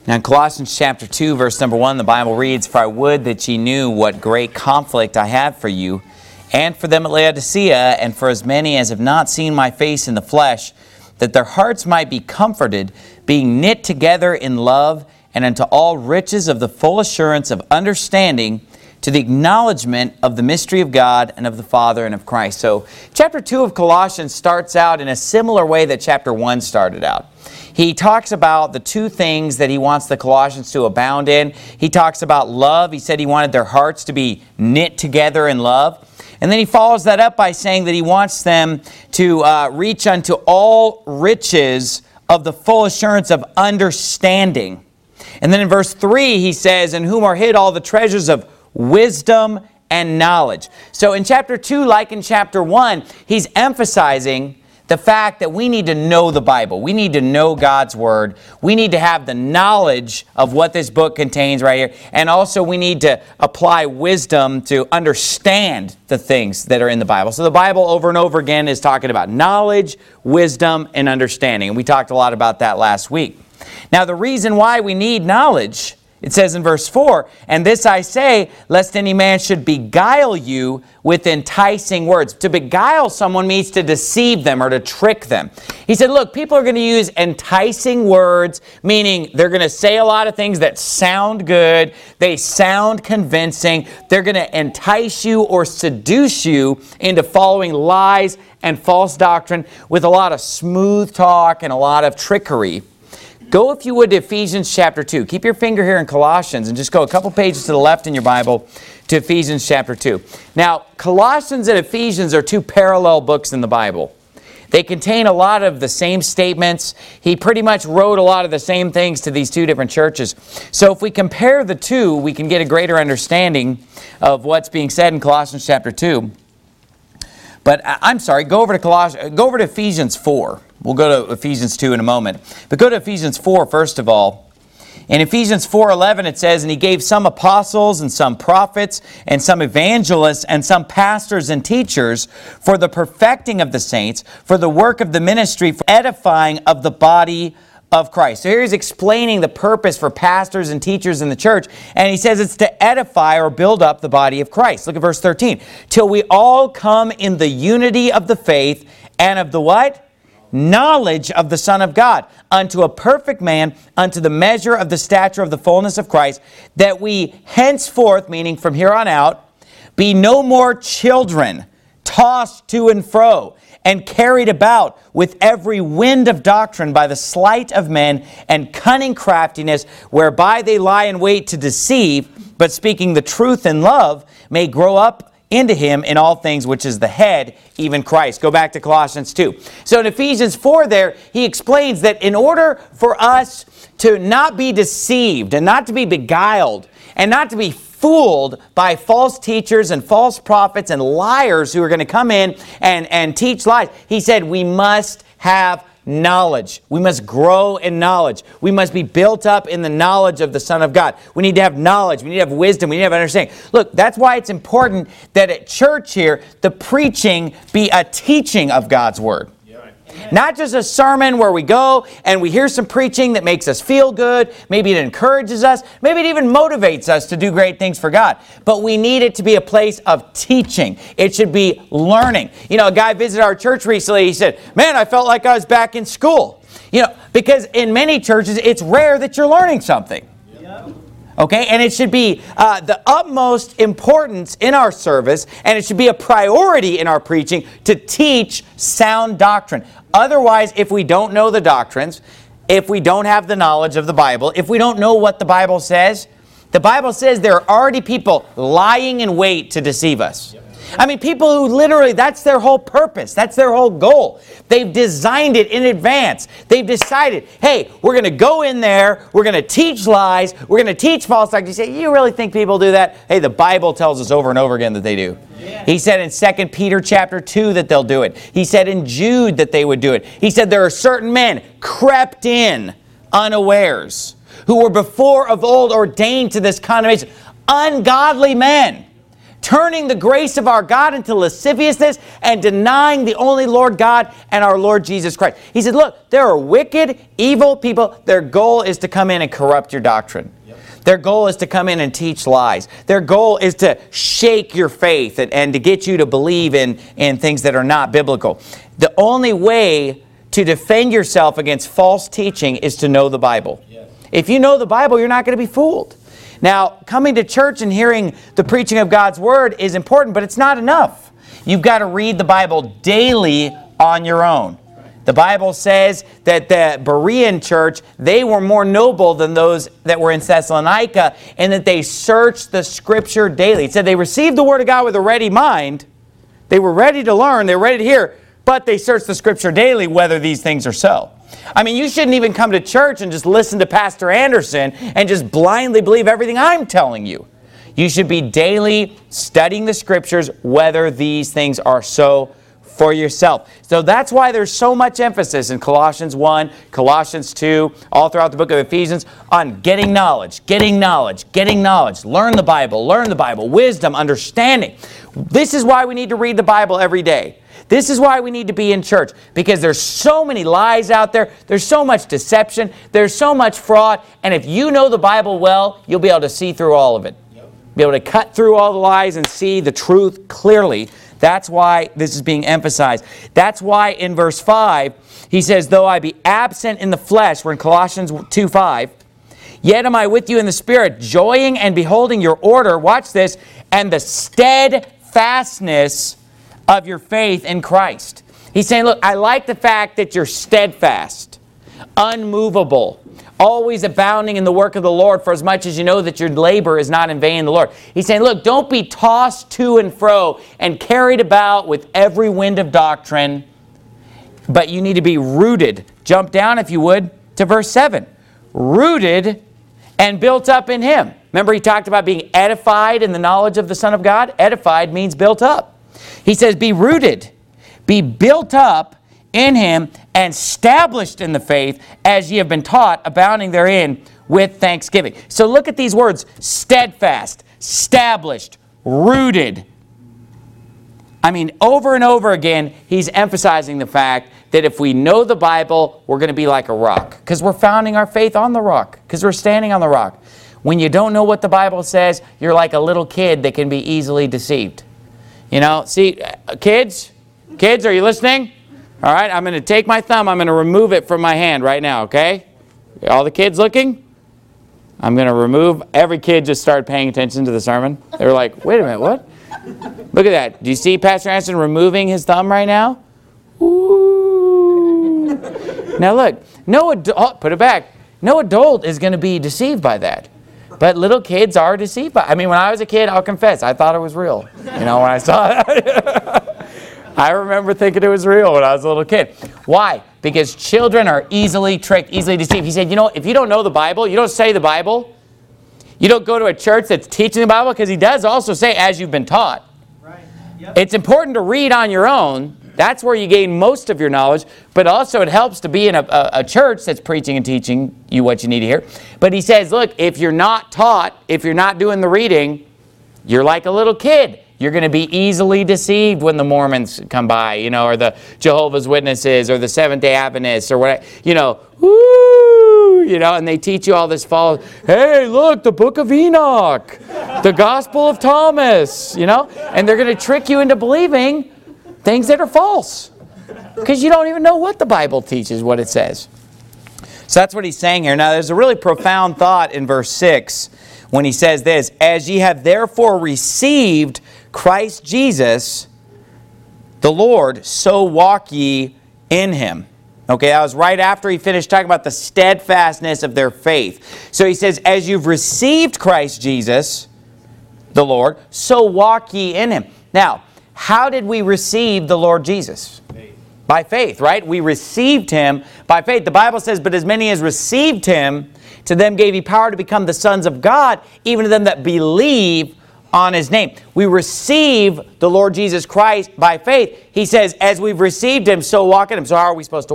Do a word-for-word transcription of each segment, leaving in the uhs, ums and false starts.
Now in Colossians chapter two, verse number one, the Bible reads, "For I would that ye knew what great conflict I have for you, and for them at Laodicea, and for as many as have not seen my face in the flesh, that their hearts might be comforted, being knit together in love, and unto all riches of the full assurance of understanding, to the acknowledgement of the mystery of God and of the Father and of Christ." So chapter two of Colossians starts out in a similar way that chapter one started out. He talks about the two things that he wants the Colossians to abound in. He talks about love. He said he wanted their hearts to be knit together in love. And then he follows that up by saying that he wants them to uh, reach unto all riches of the full assurance of understanding. And then in verse three he says, "In whom are hid all the treasures of wisdom and knowledge." So in chapter two, like in chapter one, he's emphasizing the fact that we need to know the Bible. We need to know God's Word. We need to have the knowledge of what this book contains right here. And also we need to apply wisdom to understand the things that are in the Bible. So the Bible over and over again is talking about knowledge, wisdom, and understanding. And we talked a lot about that last week. Now the reason why we need knowledge, it says in verse four, "And this I say, lest any man should beguile you with enticing words." To beguile someone means to deceive them or to trick them. He said, look, people are going to use enticing words, meaning they're going to say a lot of things that sound good, they sound convincing. They're going to entice you or seduce you into following lies and false doctrine with a lot of smooth talk and a lot of trickery. Go, if you would, to Ephesians chapter two. Keep your finger here in Colossians and just go a couple pages to the left in your Bible to Ephesians chapter two. Now, Colossians and Ephesians are two parallel books in the Bible. They contain a lot of the same statements. He pretty much wrote a lot of the same things to these two different churches. So if we compare the two, we can get a greater understanding of what's being said in Colossians chapter two. But I'm sorry, go over to Colossians, go over to Ephesians four. We'll go to Ephesians two in a moment. But go to Ephesians four first of all. In Ephesians four eleven it says, "And he gave some apostles and some prophets and some evangelists and some pastors and teachers for the perfecting of the saints, for the work of the ministry, for edifying of the body of Christ." So here he's explaining the purpose for pastors and teachers in the church. And he says it's to edify or build up the body of Christ. Look at verse thirteen. "Till we all come in the unity of the faith and of the" what? "Knowledge of the Son of God, unto a perfect man, unto the measure of the stature of the fullness of Christ, that we henceforth," meaning from here on out, "be no more children, tossed to and fro, and carried about with every wind of doctrine by the sleight of men and cunning craftiness, whereby they lie in wait to deceive, but speaking the truth in love, may grow up into him in all things, which is the head, even Christ." Go back to Colossians two. So in Ephesians four there, he explains that in order for us to not be deceived and not to be beguiled and not to be fooled by false teachers and false prophets and liars who are going to come in and, and teach lies, he said we must have knowledge. We must grow in knowledge. We must be built up in the knowledge of the Son of God. We need to have knowledge. We need to have wisdom. We need to have understanding. Look, that's why it's important that at church here, the preaching be a teaching of God's Word. Not just a sermon where we go and we hear some preaching that makes us feel good. Maybe it encourages us. Maybe it even motivates us to do great things for God. But we need it to be a place of teaching. It should be learning. You know, a guy visited our church recently. He said, "Man, I felt like I was back in school." You know, because in many churches, it's rare that you're learning something. Okay, and it should be uh, the utmost importance in our service, and it should be a priority in our preaching to teach sound doctrine. Otherwise, if we don't know the doctrines, if we don't have the knowledge of the Bible, if we don't know what the Bible says, the Bible says there are already people lying in wait to deceive us. I mean, people who literally, that's their whole purpose. That's their whole goal. They've designed it in advance. They've decided, hey, we're going to go in there. We're going to teach lies. We're going to teach false doctrine. You say, you really think people do that? Hey, the Bible tells us over and over again that they do. Yeah. He said in Second Peter chapter two that they'll do it. He said in Jude that they would do it. He said there are certain men crept in unawares who were before of old ordained to this condemnation. Ungodly men, turning the grace of our God into lasciviousness and denying the only Lord God and our Lord Jesus Christ. He said, look, there are wicked, evil people. Their goal is to come in and corrupt your doctrine. Yep. Their goal is to come in and teach lies. Their goal is to shake your faith and, and to get you to believe in, in things that are not biblical. The only way to defend yourself against false teaching is to know the Bible. Yes. If you know the Bible, you're not going to be fooled. Now, coming to church and hearing the preaching of God's Word is important, but it's not enough. You've got to read the Bible daily on your own. The Bible says that the Berean church, they were more noble than those that were in Thessalonica, and that they searched the Scripture daily. It said they received the Word of God with a ready mind. They were ready to learn. They were ready to hear. But they searched the Scripture daily whether these things are so. I mean, you shouldn't even come to church and just listen to Pastor Anderson and just blindly believe everything I'm telling you. You should be daily studying the Scriptures whether these things are so for yourself. So that's why there's so much emphasis in Colossians one, Colossians two, all throughout the book of Ephesians on getting knowledge, getting knowledge, getting knowledge. Learn the Bible, learn the Bible, wisdom, understanding. This is why we need to read the Bible every day. This is why we need to be in church, because there's so many lies out there. There's so much deception. There's so much fraud. And if you know the Bible well, you'll be able to see through all of it. Yep. Be able to cut through all the lies and see the truth clearly. That's why this is being emphasized. That's why in verse five, he says, though I be absent in the flesh, we're in Colossians two five, yet am I with you in the Spirit, joying and beholding your order, watch this, and the steadfastness of your faith in Christ. He's saying, look, I like the fact that you're steadfast, unmovable, always abounding in the work of the Lord, for as much as you know that your labor is not in vain in the Lord. He's saying, look, don't be tossed to and fro and carried about with every wind of doctrine, but you need to be rooted. Jump down, if you would, to verse seven. Rooted and built up in Him. Remember, he talked about being edified in the knowledge of the Son of God? Edified means built up. He says, be rooted, be built up in Him, and established in the faith as ye have been taught, abounding therein with thanksgiving. So look at these words, steadfast, established, rooted. I mean, over and over again, he's emphasizing the fact that if we know the Bible, we're going to be like a rock, because we're founding our faith on the rock, because we're standing on the rock. When you don't know what the Bible says, you're like a little kid that can be easily deceived. You know, see, kids, kids, are you listening? All right, I'm going to take my thumb. I'm going to remove it from my hand right now, okay? All the kids looking? I'm going to remove. Every kid just started paying attention to the sermon. They were like, wait a minute, what? Look at that. Do you see Pastor Anderson removing his thumb right now? Ooh. Now look, no adult, oh, put it back. No adult is going to be deceived by that. But little kids are deceived by it. I mean, when I was a kid, I'll confess, I thought it was real. You know, when I saw it. I remember thinking it was real when I was a little kid. Why? Because children are easily tricked, easily deceived. He said, you know, if you don't know the Bible, you don't study the Bible, you don't go to a church that's teaching the Bible, because he does also say, as you've been taught. Right. Yep. It's important to read on your own. That's where you gain most of your knowledge. But also it helps to be in a, a, a church that's preaching and teaching you what you need to hear. But he says, look, if you're not taught, if you're not doing the reading, you're like a little kid. You're going to be easily deceived when the Mormons come by, you know, or the Jehovah's Witnesses, or the Seventh-day Adventists, or whatever, you know, woo, you know, and they teach you all this false, hey, look, the Book of Enoch, the Gospel of Thomas, you know, and they're going to trick you into believing things that are false, because you don't even know what the Bible teaches, what it says. So that's what he's saying here. Now, there's a really profound thought in verse six when he says this, as ye have therefore received Christ Jesus, the Lord, so walk ye in Him. Okay, that was right after he finished talking about the steadfastness of their faith. So he says, as you've received Christ Jesus, the Lord, so walk ye in Him. Now, how did we receive the Lord Jesus? Faith. By faith, right? We received Him by faith. The Bible says, but as many as received Him, to them gave He power to become the sons of God, even to them that believe on His name. We receive the Lord Jesus Christ by faith. He says, as we've received Him, so walk in Him. So how are we supposed to walk?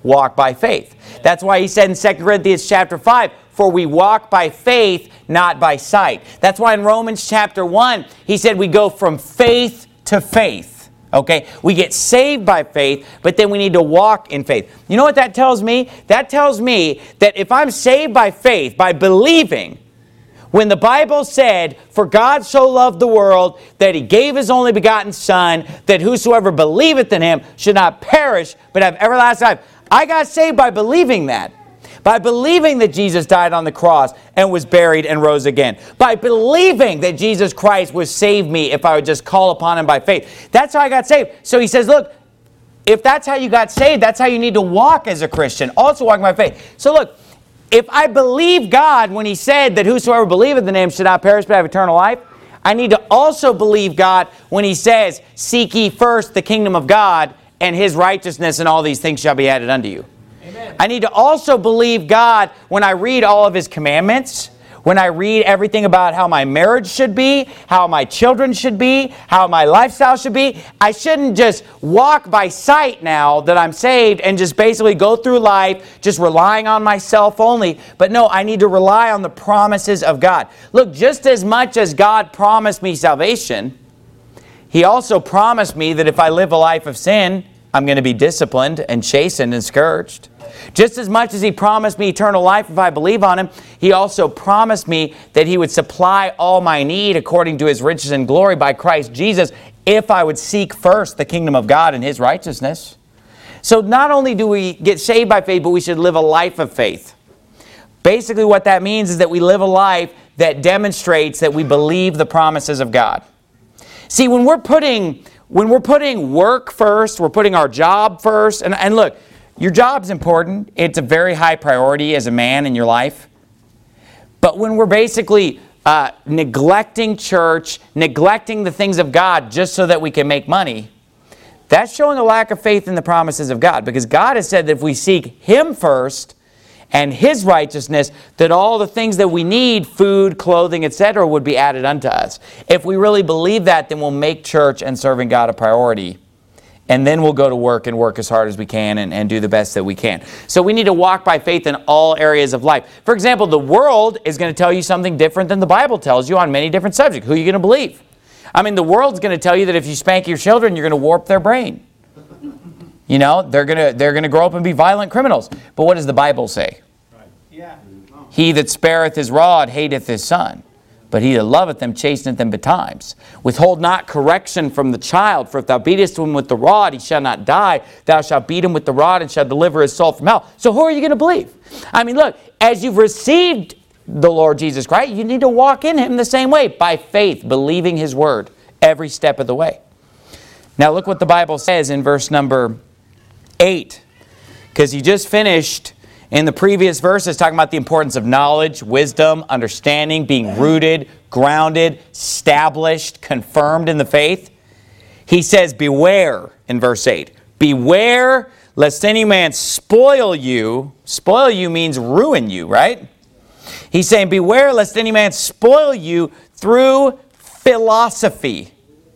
walk by faith. That's why he said in Second Corinthians chapter five, for we walk by faith, not by sight. That's why in Romans chapter one, he said we go from faith to faith. Okay? We get saved by faith, but then we need to walk in faith. You know what that tells me? That tells me that if I'm saved by faith, by believing, when the Bible said, for God so loved the world that he gave his only begotten Son, that whosoever believeth in him should not perish, but have everlasting life. I got saved by believing that. By believing that Jesus died on the cross and was buried and rose again. By believing that Jesus Christ would save me if I would just call upon him by faith. That's how I got saved. So he says, look, if that's how you got saved, that's how you need to walk as a Christian. Also walking by faith. So look, if I believe God when he said that whosoever believeth in him should not perish but have eternal life, I need to also believe God when he says, seek ye first the kingdom of God and his righteousness, and all these things shall be added unto you. Amen. I need to also believe God when I read all of his commandments, when I read everything about how my marriage should be, how my children should be, how my lifestyle should be. I shouldn't just walk by sight now that I'm saved and just basically go through life just relying on myself only. But no, I need to rely on the promises of God. Look, just as much as God promised me salvation, he also promised me that if I live a life of sin, I'm going to be disciplined and chastened and scourged. Just as much as he promised me eternal life if I believe on him, he also promised me that he would supply all my need according to his riches and glory by Christ Jesus if I would seek first the kingdom of God and his righteousness. So not only do we get saved by faith, but we should live a life of faith. Basically what that means is that we live a life that demonstrates that we believe the promises of God. See, when we're putting, when we're putting work first, we're putting our job first, and, and look, your job's important. It's a very high priority as a man in your life. But when we're basically uh, neglecting church, neglecting the things of God just so that we can make money, that's showing a lack of faith in the promises of God. Because God has said that if we seek him first and his righteousness, that all the things that we need, food, clothing, et cetera, would be added unto us. If we really believe that, then we'll make church and serving God a priority. And then we'll go to work and work as hard as we can and, and do the best that we can. So we need to walk by faith in all areas of life. For example, the world is going to tell you something different than the Bible tells you on many different subjects. Who are you going to believe? I mean, the world's going to tell you that if you spank your children, you're going to warp their brain. You know, they're going to they're going to grow up and be violent criminals. But what does the Bible say? Right. Yeah. He that spareth his rod hateth his son. But he that loveth them chasteneth them betimes. Withhold not correction from the child, for if thou beatest him with the rod, he shall not die. Thou shalt beat him with the rod and shalt deliver his soul from hell. So who are you going to believe? I mean, look, as you've received the Lord Jesus Christ, you need to walk in him the same way, by faith, believing his word every step of the way. Now look what the Bible says in verse number eight. Because he just finished in the previous verses talking about the importance of knowledge, wisdom, understanding, being rooted, grounded, established, confirmed in the faith. He says, beware in verse eight. Beware lest any man spoil you. Spoil you means ruin you, right? He's saying, beware lest any man spoil you through philosophy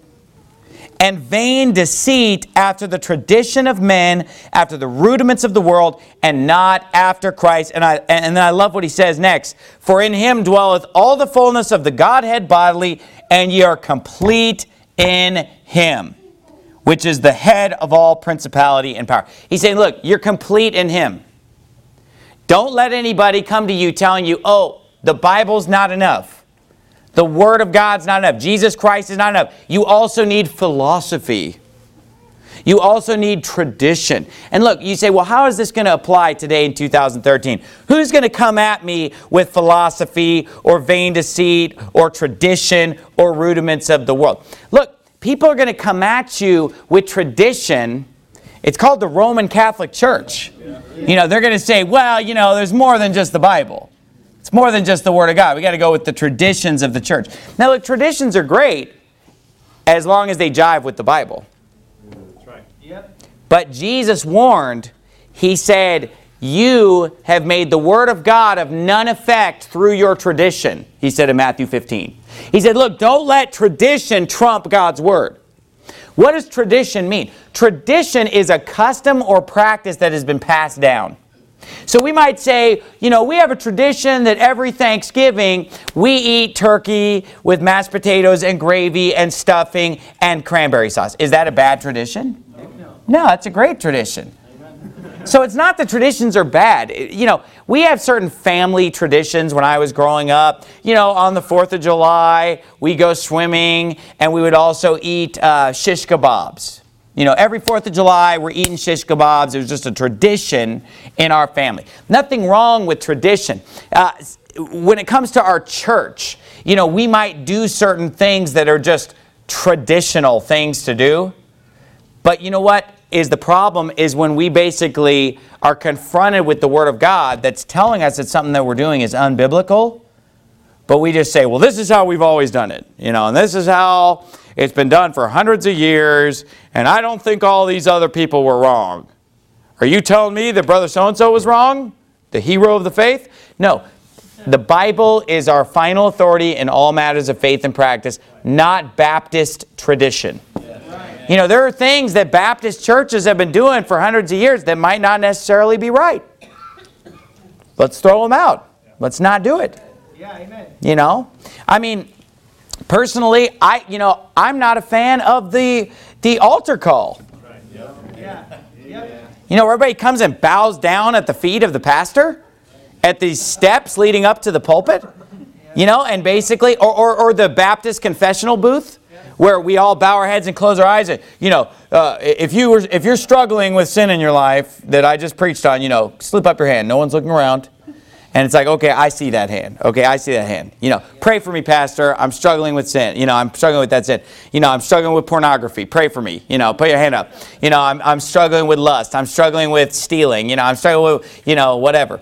and vain deceit, after the tradition of men, after the rudiments of the world, and not after Christ. And I and then I love what he says next. For in him dwelleth all the fullness of the Godhead bodily, and ye are complete in him, which is the head of all principality and power. He's saying, look, you're complete in him. Don't let anybody come to you telling you, oh, the Bible's not enough. The Word of God's not enough. Jesus Christ is not enough. You also need philosophy. You also need tradition. And look, you say, well, how is this going to apply today in two thousand thirteen? Who's going to come at me with philosophy or vain deceit or tradition or rudiments of the world? Look, people are going to come at you with tradition. It's called the Roman Catholic Church. You know, they're going to say, well, you know, there's more than just the Bible. It's more than just the Word of God. We got to go with the traditions of the church. Now, look, traditions are great as long as they jive with the Bible. That's right. Yep. But Jesus warned, he said, you have made the Word of God of none effect through your tradition, he said in Matthew fifteen. He said, look, don't let tradition trump God's Word. What does tradition mean? Tradition is a custom or practice that has been passed down. So we might say, you know, we have a tradition that every Thanksgiving we eat turkey with mashed potatoes and gravy and stuffing and cranberry sauce. Is that a bad tradition? No, no, it's a great tradition. So it's not that traditions are bad. You know, we have certain family traditions when I was growing up. You know, on the fourth of July, we go swimming, and we would also eat uh, shish kebabs. You know, every fourth of July, we're eating shish kebabs. It was just a tradition in our family. Nothing wrong with tradition. Uh, when it comes to our church, you know, we might do certain things that are just traditional things to do. But you know what? Is the problem is when we basically are confronted with the Word of God that's telling us that something that we're doing is unbiblical, but we just say, well, this is how we've always done it, you know, and this is how it's been done for hundreds of years, and I don't think all these other people were wrong. Are you telling me that Brother So-and-so was wrong? The hero of the faith? No. The Bible is our final authority in all matters of faith and practice, not Baptist tradition. You know, there are things that Baptist churches have been doing for hundreds of years that might not necessarily be right. Let's throw them out. Let's not do it. Yeah, amen. You know? I mean, personally, I you know, I'm not a fan of the the altar call. Right. Yep. Yeah. Yep. You know, where everybody comes and bows down at the feet of the pastor at these steps leading up to the pulpit. You know, and basically, or, or, or the Baptist confessional booth, where we all bow our heads and close our eyes. And, you know, uh, if you were, if you're struggling with sin in your life that I just preached on, you know, slip up your hand. No one's looking around. And it's like, okay, I see that hand. Okay, I see that hand. You know, pray for me, Pastor. I'm struggling with sin. You know, I'm struggling with that sin. You know, I'm struggling with pornography. Pray for me. You know, put your hand up. You know, I'm, I'm struggling with lust. I'm struggling with stealing. You know, I'm struggling with, you know, whatever.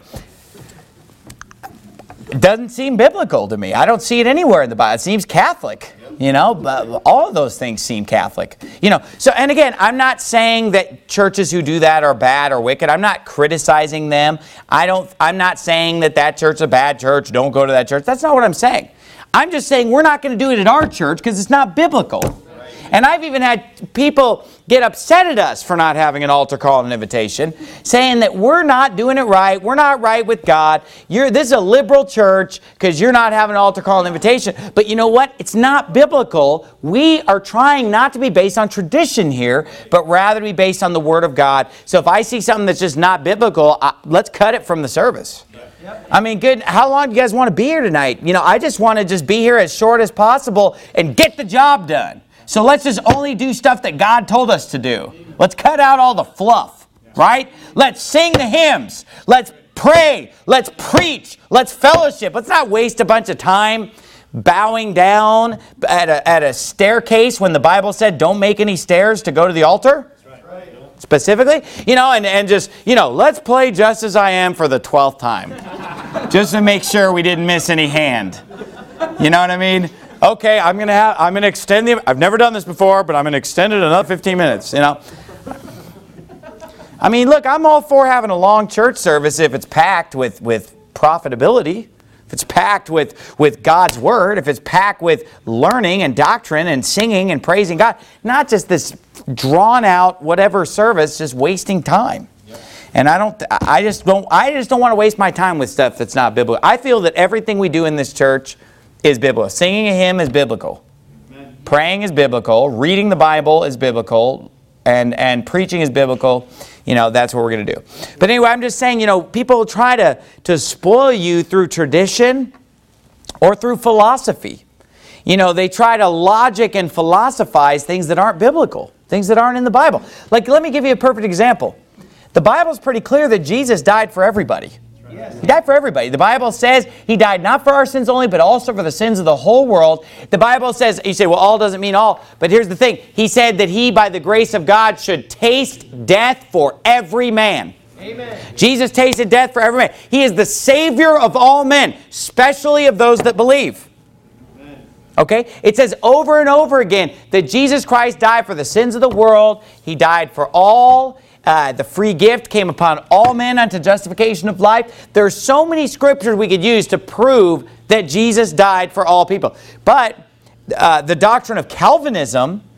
It doesn't seem biblical to me. I don't see it anywhere in the Bible. It seems Catholic. You know, but all of those things seem Catholic. You know, so, and again, I'm not saying that churches who do that are bad or wicked. I'm not criticizing them. I don't, I'm not saying that that church is a bad church. Don't go to that church. That's not what I'm saying. I'm just saying we're not going to do it in our church because it's not biblical. And I've even had people get upset at us for not having an altar call and an invitation, saying that we're not doing it right. We're not right with God. You're, this is a liberal church because you're not having an altar call and invitation. But you know what? It's not biblical. We are trying not to be based on tradition here, but rather to be based on the Word of God. So if I see something that's just not biblical, I, let's cut it from the service. Yep. I mean, good. How long do you guys want to be here tonight? You know, I just want to just be here as short as possible and get the job done. So let's just only do stuff that God told us to do. Let's cut out all the fluff, right? Let's sing the hymns. Let's pray. Let's preach. Let's fellowship. Let's not waste a bunch of time bowing down at a, at a staircase when the Bible said don't make any stairs to go to the altar. Specifically, you know, and, and just, you know, let's play Just As I Am for the twelfth time. Just to make sure we didn't miss any hand. You know what I mean? Okay, I'm gonna have I'm gonna extend the I've never done this before, but I'm gonna extend it another fifteen minutes, you know. I mean, look, I'm all for having a long church service if it's packed with, with profitability, if it's packed with, with God's Word, if it's packed with learning and doctrine and singing and praising God, not just this drawn out whatever service, just wasting time. And I don't I just don't I just don't want to waste my time with stuff that's not biblical. I feel that everything we do in this church is biblical. Singing a hymn is biblical. Amen. Praying is biblical. Reading the Bible is biblical. And, and preaching is biblical. You know, that's what we're going to do. But anyway, I'm just saying, you know, people try to, to spoil you through tradition or through philosophy. You know, they try to logic and philosophize things that aren't biblical, things that aren't in the Bible. Like, let me give you a perfect example. The Bible's pretty clear that Jesus died for everybody. Yes. He died for everybody. The Bible says He died not for our sins only, but also for the sins of the whole world. The Bible says, you say, well, all doesn't mean all. But here's the thing. He said that He, by the grace of God, should taste death for every man. Amen. Jesus tasted death for every man. He is the Savior of all men, especially of those that believe. Amen. Okay? It says over and over again that Jesus Christ died for the sins of the world. He died for all. Uh, the free gift came upon all men unto justification of life. There are so many scriptures we could use to prove that Jesus died for all people. But uh, the doctrine of Calvinism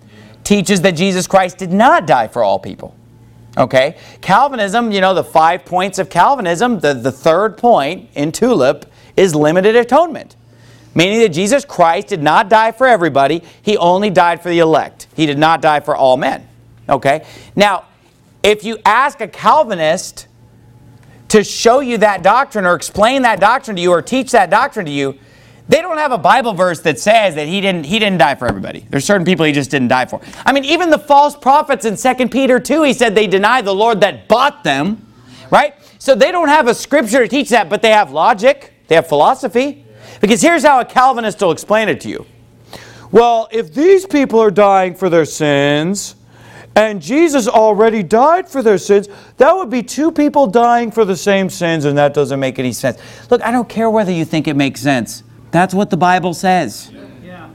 teaches that Jesus Christ did not die for all people. Okay? Calvinism, you know, the five points of Calvinism, the, the third point in TULIP is limited atonement. Meaning that Jesus Christ did not die for everybody. He only died for the elect. He did not die for all men. Okay? Now, if you ask a Calvinist to show you that doctrine or explain that doctrine to you or teach that doctrine to you, they don't have a Bible verse that says that he didn't, he didn't die for everybody. There's certain people he just didn't die for. I mean, even the false prophets in Second Peter two, he said they deny the Lord that bought them. Right? So they don't have a scripture to teach that, but they have logic. They have philosophy. Because here's how a Calvinist will explain it to you. Well, if these people are dying for their sins, and Jesus already died for their sins, that would be two people dying for the same sins, and that doesn't make any sense. Look, I don't care whether you think it makes sense. That's what the Bible says. Yeah.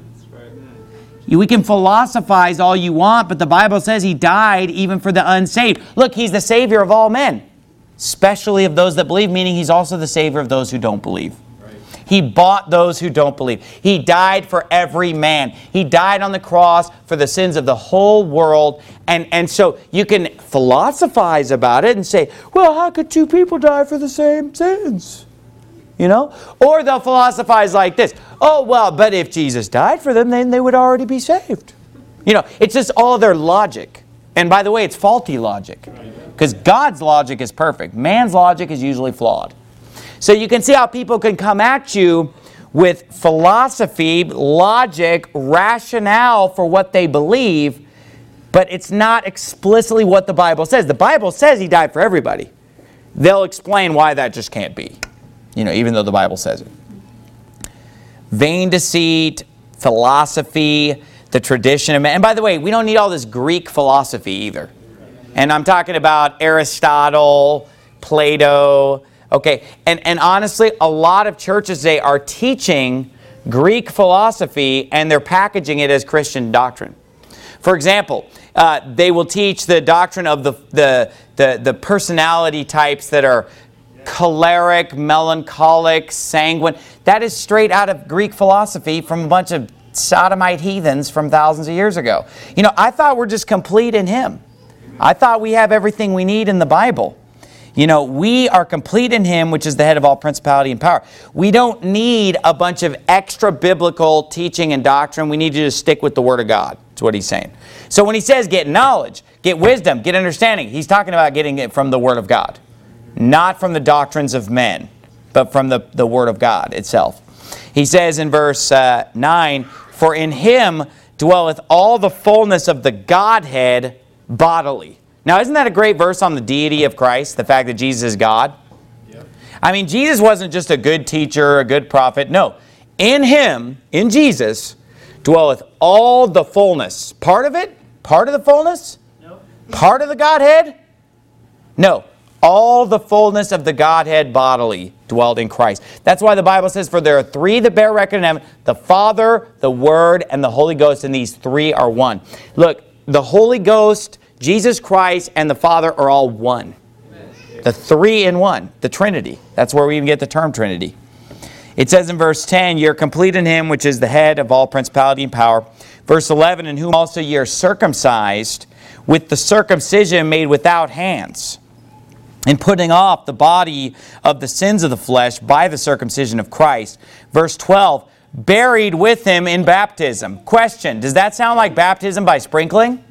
We can philosophize all you want, but the Bible says He died even for the unsaved. Look, He's the Savior of all men, especially of those that believe, meaning He's also the Savior of those who don't believe. He bought those who don't believe. He died for every man. He died on the cross for the sins of the whole world. And, and so you can philosophize about it and say, well, how could two people die for the same sins? You know? Or they'll philosophize like this. Oh, well, but if Jesus died for them, then they would already be saved. You know, it's just all their logic. And by the way, it's faulty logic. Because God's logic is perfect. Man's logic is usually flawed. So you can see how people can come at you with philosophy, logic, rationale for what they believe, but it's not explicitly what the Bible says. The Bible says He died for everybody. They'll explain why that just can't be, you know, even though the Bible says it. Vain deceit, philosophy, the tradition of man. And by the way, we don't need all this Greek philosophy either. And I'm talking about Aristotle, Plato. Okay, and, and honestly, a lot of churches today are teaching Greek philosophy and they're packaging it as Christian doctrine. For example, uh, they will teach the doctrine of the, the, the, the personality types that are choleric, melancholic, sanguine. That is straight out of Greek philosophy from a bunch of sodomite heathens from thousands of years ago. You know, I thought we're just complete in Him. I thought we have everything we need in the Bible. You know, we are complete in Him, which is the head of all principality and power. We don't need a bunch of extra biblical teaching and doctrine. We need to just stick with the Word of God. That's what He's saying. So when He says get knowledge, get wisdom, get understanding, He's talking about getting it from the Word of God. Not from the doctrines of men, but from the, the Word of God itself. He says in verse uh, nine, for in Him dwelleth all the fullness of the Godhead bodily. Now, isn't that a great verse on the deity of Christ, the fact that Jesus is God? Yep. I mean, Jesus wasn't just a good teacher, a good prophet. No, in Him, in Jesus, dwelleth all the fullness. Part of it? Part of the fullness? No. Part of the Godhead? No. All the fullness of the Godhead bodily dwelled in Christ. That's why the Bible says, for there are three that bear record in heaven, the Father, the Word, and the Holy Ghost, and these three are one. Look, the Holy Ghost, Jesus Christ, and the Father are all one. Amen. The three in one, the Trinity. That's where we even get the term Trinity. It says in verse ten, ye are complete in Him, which is the head of all principality and power. Verse eleven, in whom also ye are circumcised with the circumcision made without hands, in putting off the body of the sins of the flesh by the circumcision of Christ. Verse twelve, buried with Him in baptism. Question, does that sound like baptism by sprinkling?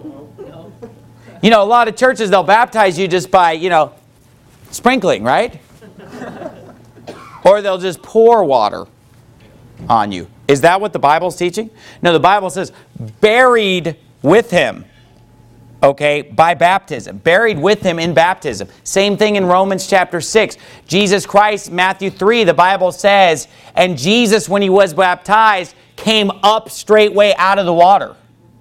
You know, a lot of churches, they'll baptize you just by, you know, sprinkling, right? Or they'll just pour water on you. Is that what the Bible's teaching? No, the Bible says buried with Him, okay, by baptism. Buried with Him in baptism. Same thing in Romans chapter six. Jesus Christ, Matthew three, the Bible says, and Jesus, when He was baptized, came up straightway out of the water.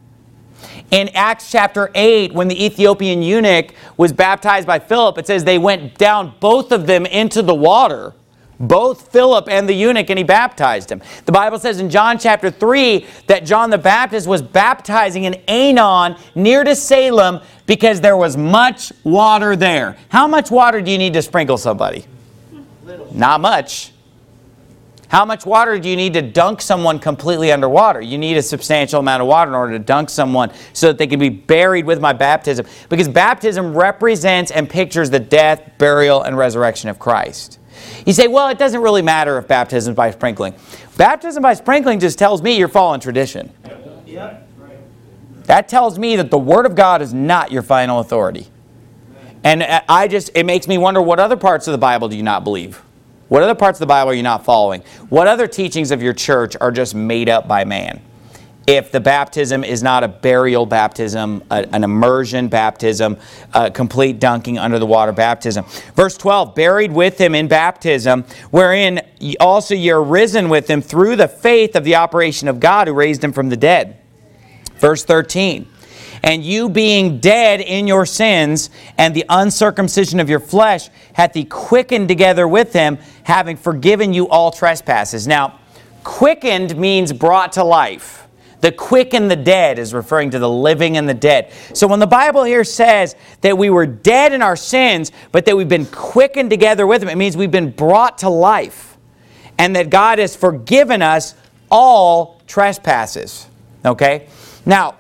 In Acts chapter eight, when the Ethiopian eunuch was baptized by Philip, it says they went down, both of them, into the water. Both Philip and the eunuch, and he baptized him. The Bible says in John chapter three that John the Baptist was baptizing in Aenon near to Salem because there was much water there. How much water do you need to sprinkle somebody? Little. Not much. How much water do you need to dunk someone completely underwater? You need a substantial amount of water in order to dunk someone so that they can be buried with my baptism. Because baptism represents and pictures the death, burial, and resurrection of Christ. You say, well, it doesn't really matter if baptism is by sprinkling. Baptism by sprinkling just tells me you're following tradition. Yep. That tells me that the Word of God is not your final authority. And I just, it makes me wonder, what other parts of the Bible do you not believe? What other parts of the Bible are you not following? What other teachings of your church are just made up by man? If the baptism is not a burial baptism, a, an immersion baptism, a complete dunking under the water baptism. Verse twelve, buried with him in baptism, wherein also you're risen with him through the faith of the operation of God who raised him from the dead. Verse thirteen, and you being dead in your sins and the uncircumcision of your flesh hath he quickened together with him, having forgiven you all trespasses. Now, quickened means brought to life. The quick and the dead is referring to the living and the dead. So when the Bible here says that we were dead in our sins, but that we've been quickened together with him, it means we've been brought to life. And that God has forgiven us all trespasses. Okay? Now,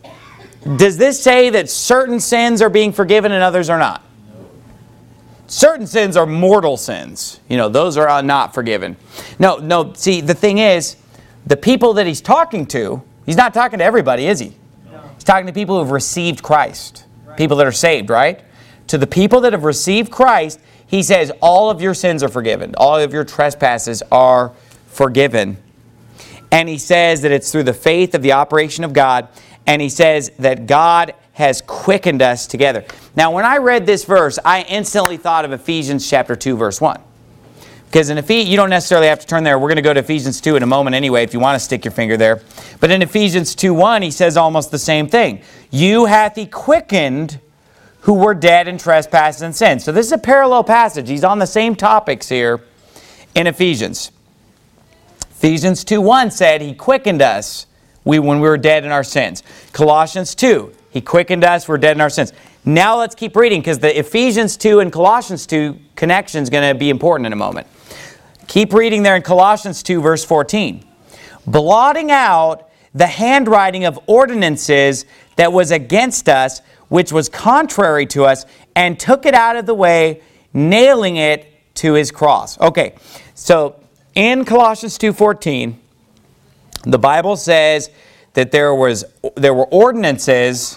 does this say that certain sins are being forgiven and others are not? No. Certain sins are mortal sins. You know, those are not forgiven. No, no, see, the thing is, the people that he's talking to, he's not talking to everybody, is he? No. He's talking to people who have received Christ. Right. People that are saved, right? To the people that have received Christ, he says, all of your sins are forgiven. All of your trespasses are forgiven. And he says that it's through the faith of the operation of God. And he says that God has quickened us together. Now, when I read this verse, I instantly thought of Ephesians chapter two, verse one. Because in Ephesians, you don't necessarily have to turn there. We're going to go to Ephesians two in a moment anyway, if you want to stick your finger there. But in Ephesians two one, he says almost the same thing. You hath he quickened who were dead in trespasses and sins. So this is a parallel passage. He's on the same topics here in Ephesians. Ephesians two one said he quickened us we when we were dead in our sins. Colossians two, he quickened us, we're dead in our sins. Now let's keep reading, because the Ephesians two and Colossians two connection is going to be important in a moment. Keep reading there in Colossians two, verse fourteen. Blotting out the handwriting of ordinances that was against us, which was contrary to us, and took it out of the way, nailing it to his cross. Okay, so in Colossians two fourteen, the Bible says that there was there were ordinances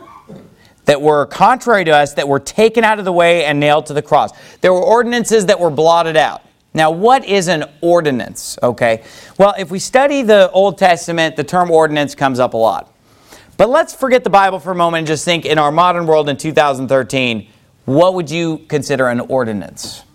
that were contrary to us that were taken out of the way and nailed to the cross. There were ordinances that were blotted out. Now, what is an ordinance? Okay, well, if we study the Old Testament, the term ordinance comes up a lot. But let's forget the Bible for a moment and just think in our modern world in two thousand thirteen, what would you consider an ordinance?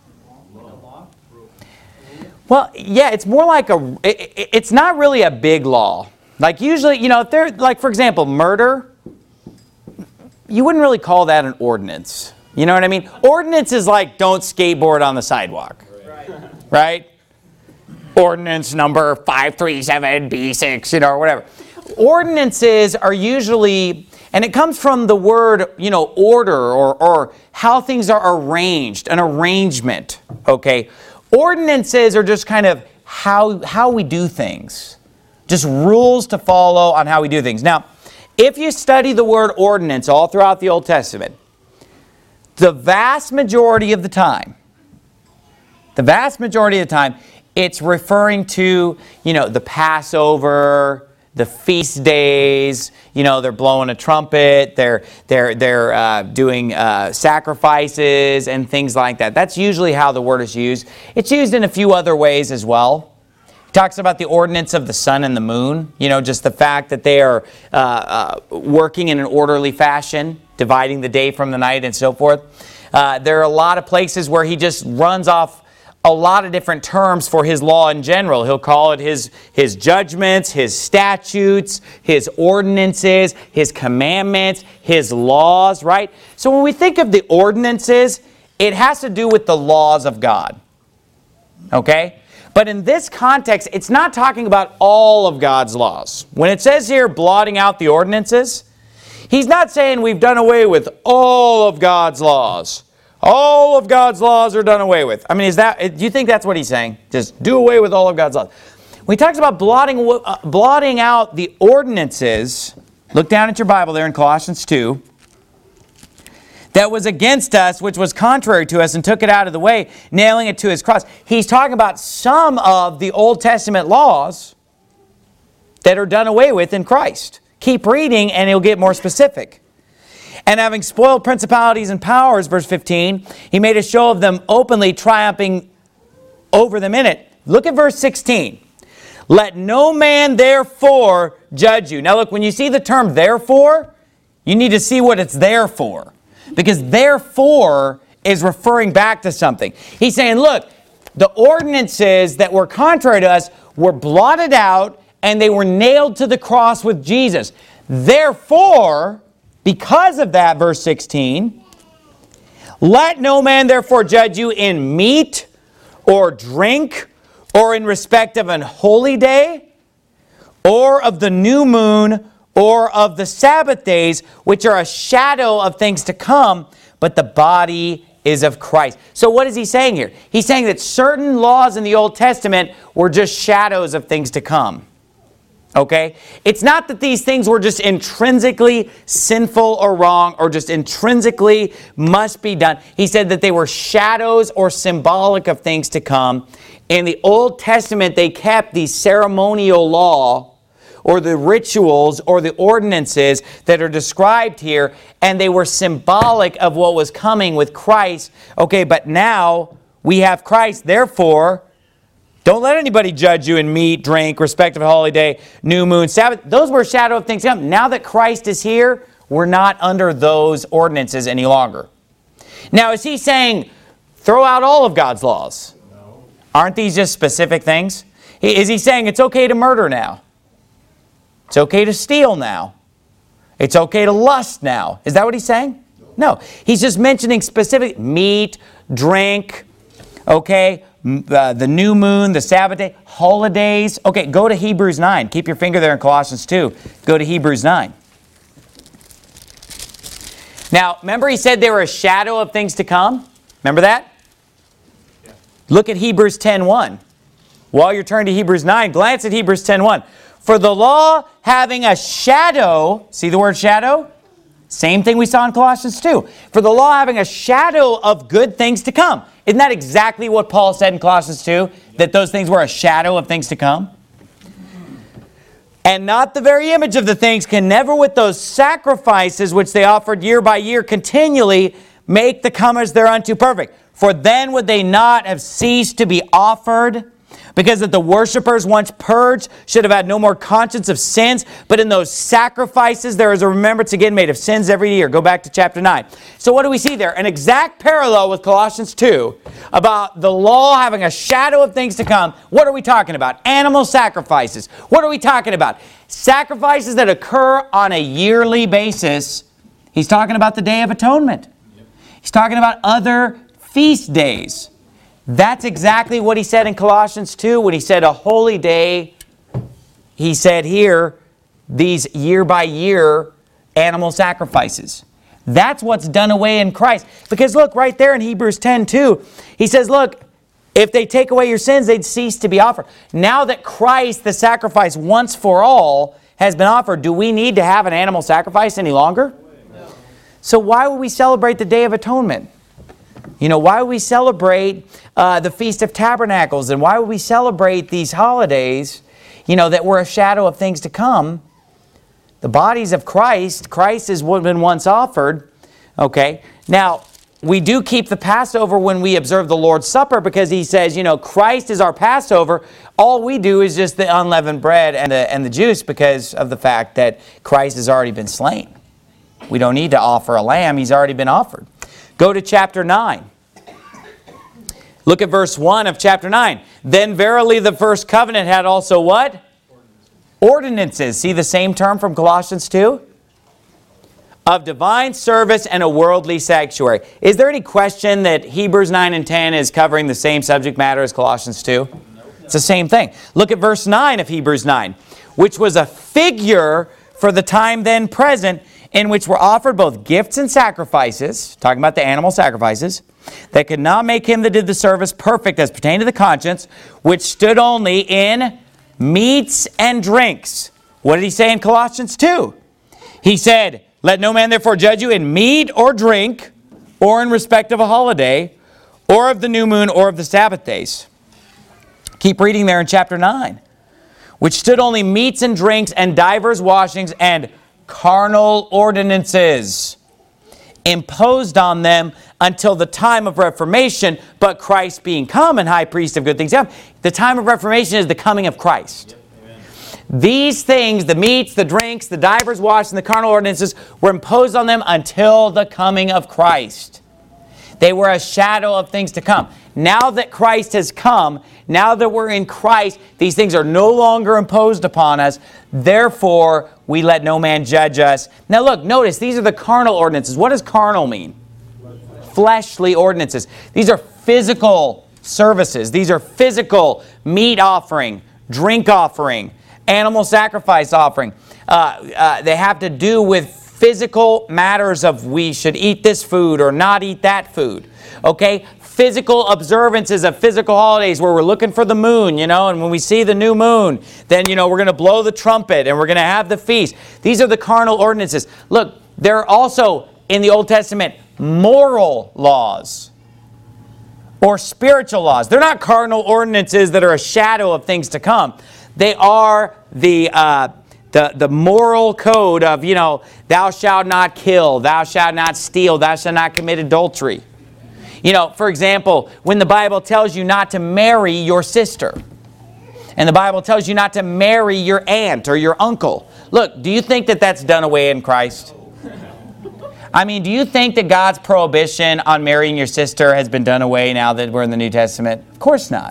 Well, yeah, it's more like a, it, it's not really a big law. Like usually, you know, if they're, like for example, murder, you wouldn't really call that an ordinance. You know what I mean? Ordinance is like don't skateboard on the sidewalk. Right? Right? Ordinance number five three seven B six, you know, or whatever. Ordinances are usually, and it comes from the word, you know, order or, or how things are arranged, an arrangement, okay? Ordinances are just kind of how, how we do things. Just rules to follow on how we do things. Now, if you study the word ordinance all throughout the Old Testament, the vast majority of the time, the vast majority of the time, it's referring to, you know, the Passover, the feast days, you know, they're blowing a trumpet, they're they're they're uh, doing uh, sacrifices and things like that. That's usually how the word is used. It's used in a few other ways as well. It talks about the ordinance of the sun and the moon, you know, just the fact that they are uh, uh, working in an orderly fashion, dividing the day from the night and so forth. Uh, there are a lot of places where he just runs off a lot of different terms for his law in general. He'll call it his, his judgments, his statutes, his ordinances, his commandments, his laws, right? So when we think of the ordinances, it has to do with the laws of God. Okay? But in this context, it's not talking about all of God's laws. When it says here, blotting out the ordinances, he's not saying we've done away with all of God's laws. All of God's laws are done away with. I mean, is that, do you think that's what he's saying? Just do away with all of God's laws. When he talks about blotting, uh, blotting out the ordinances, look down at your Bible there in Colossians two, that was against us, which was contrary to us, and took it out of the way, nailing it to his cross. He's talking about some of the Old Testament laws that are done away with in Christ. Keep reading and he'll get more specific. And having spoiled principalities and powers, verse fifteen, he made a show of them openly, triumphing over them in it. Look at verse sixteen. Let no man therefore judge you. Now look, when you see the term therefore, you need to see what it's there for. Because therefore is referring back to something. He's saying, look, the ordinances that were contrary to us were blotted out and they were nailed to the cross with Jesus. Therefore, because of that, verse sixteen, let no man therefore judge you in meat or drink or in respect of an holy day or of the new moon or of the Sabbath days, which are a shadow of things to come, but the body is of Christ. So what is he saying here? He's saying that certain laws in the Old Testament were just shadows of things to come. Okay? It's not that these things were just intrinsically sinful or wrong or just intrinsically must be done. He said that they were shadows or symbolic of things to come. In the Old Testament, they kept the ceremonial law or the rituals or the ordinances that are described here, and they were symbolic of what was coming with Christ. Okay, but now we have Christ, therefore, don't let anybody judge you in meat, drink, respect of a holy day, new moon, Sabbath. Those were a shadow of things to come. Now that Christ is here, we're not under those ordinances any longer. Now, is he saying, throw out all of God's laws? No. Aren't these just specific things? Is he saying it's okay to murder now? It's okay to steal now? It's okay to lust now? Is that what he's saying? No. He's just mentioning specific meat, drink, okay, uh, the new moon, the Sabbath day, holidays. Okay, go to Hebrews nine. Keep your finger there in Colossians two. Go to Hebrews nine. Now, remember he said they were a shadow of things to come? Remember that? Yeah. Look at Hebrews ten one. While you're turning to Hebrews nine, glance at Hebrews ten one. For the law having a shadow, see the word shadow? Same thing we saw in Colossians two. For the law having a shadow of good things to come. Isn't that exactly what Paul said in Colossians two? That those things were a shadow of things to come? And not the very image of the things can never with those sacrifices which they offered year by year continually make the comers thereunto perfect. For then would they not have ceased to be offered, because that the worshipers once purged should have had no more conscience of sins, but in those sacrifices there is a remembrance again made of sins every year. Go back to chapter nine. So what do we see there? An exact parallel with Colossians two about the law having a shadow of things to come. What are we talking about? Animal sacrifices. What are we talking about? Sacrifices that occur on a yearly basis. He's talking about the Day of Atonement. He's talking about other feast days. That's exactly what he said in Colossians two when he said a holy day. He said here, these year by year animal sacrifices. That's what's done away in Christ. Because look, right there in Hebrews ten two, he says, look, if they take away your sins, they'd cease to be offered. Now that Christ, the sacrifice once for all, has been offered, do we need to have an animal sacrifice any longer? No. So why would we celebrate the Day of Atonement? You know, why would we celebrate uh, the Feast of Tabernacles? And why would we celebrate these holidays, you know, that were a shadow of things to come? The bodies of Christ, Christ is what had been once offered. Okay, now, we do keep the Passover when we observe the Lord's Supper because he says, you know, Christ is our Passover. All we do is just the unleavened bread and the, and the juice because of the fact that Christ has already been slain. We don't need to offer a lamb. He's already been offered. Go to chapter nine. Look at verse one of chapter nine. Then verily the first covenant had also what? Ordinances. See the same term from Colossians two? Of divine service and a worldly sanctuary. Is there any question that Hebrews nine and ten is covering the same subject matter as Colossians two? It's the same thing. Look at verse nine of Hebrews nine. Which was a figure for the time then present, in which were offered both gifts and sacrifices, talking about the animal sacrifices, that could not make him that did the service perfect as pertained to the conscience, which stood only in meats and drinks. What did he say in Colossians two? He said, let no man therefore judge you in meat or drink, or in respect of a holiday, or of the new moon, or of the Sabbath days. Keep reading there in chapter nine. Which stood only meats and drinks and divers washings and carnal ordinances imposed on them until the time of Reformation, but Christ being come and high priest of good things. The time of Reformation is the coming of Christ. These things, the meats, the drinks, the divers washings, and the carnal ordinances were imposed on them until the coming of Christ. They were a shadow of things to come. Now that Christ has come, now that we're in Christ, these things are no longer imposed upon us. Therefore, we let no man judge us. Now look, notice, these are the carnal ordinances. What does carnal mean? Fleshly ordinances. These are physical services. These are physical meat offering, drink offering, animal sacrifice offering. Uh, uh, they have to do with physical matters of we should eat this food or not eat that food. Okay? Physical observances of physical holidays where we're looking for the moon, you know, and when we see the new moon, then, you know, we're going to blow the trumpet and we're going to have the feast. These are the carnal ordinances. Look, there are also in the Old Testament moral laws or spiritual laws. They're not carnal ordinances that are a shadow of things to come. They are the uh, the the moral code of, you know, thou shalt not kill, thou shalt not steal, thou shalt not commit adultery. You know, for example, when the Bible tells you not to marry your sister, and the Bible tells you not to marry your aunt or your uncle. Look, do you think that that's done away in Christ? I mean, do you think that God's prohibition on marrying your sister has been done away now that we're in the New Testament? Of course not.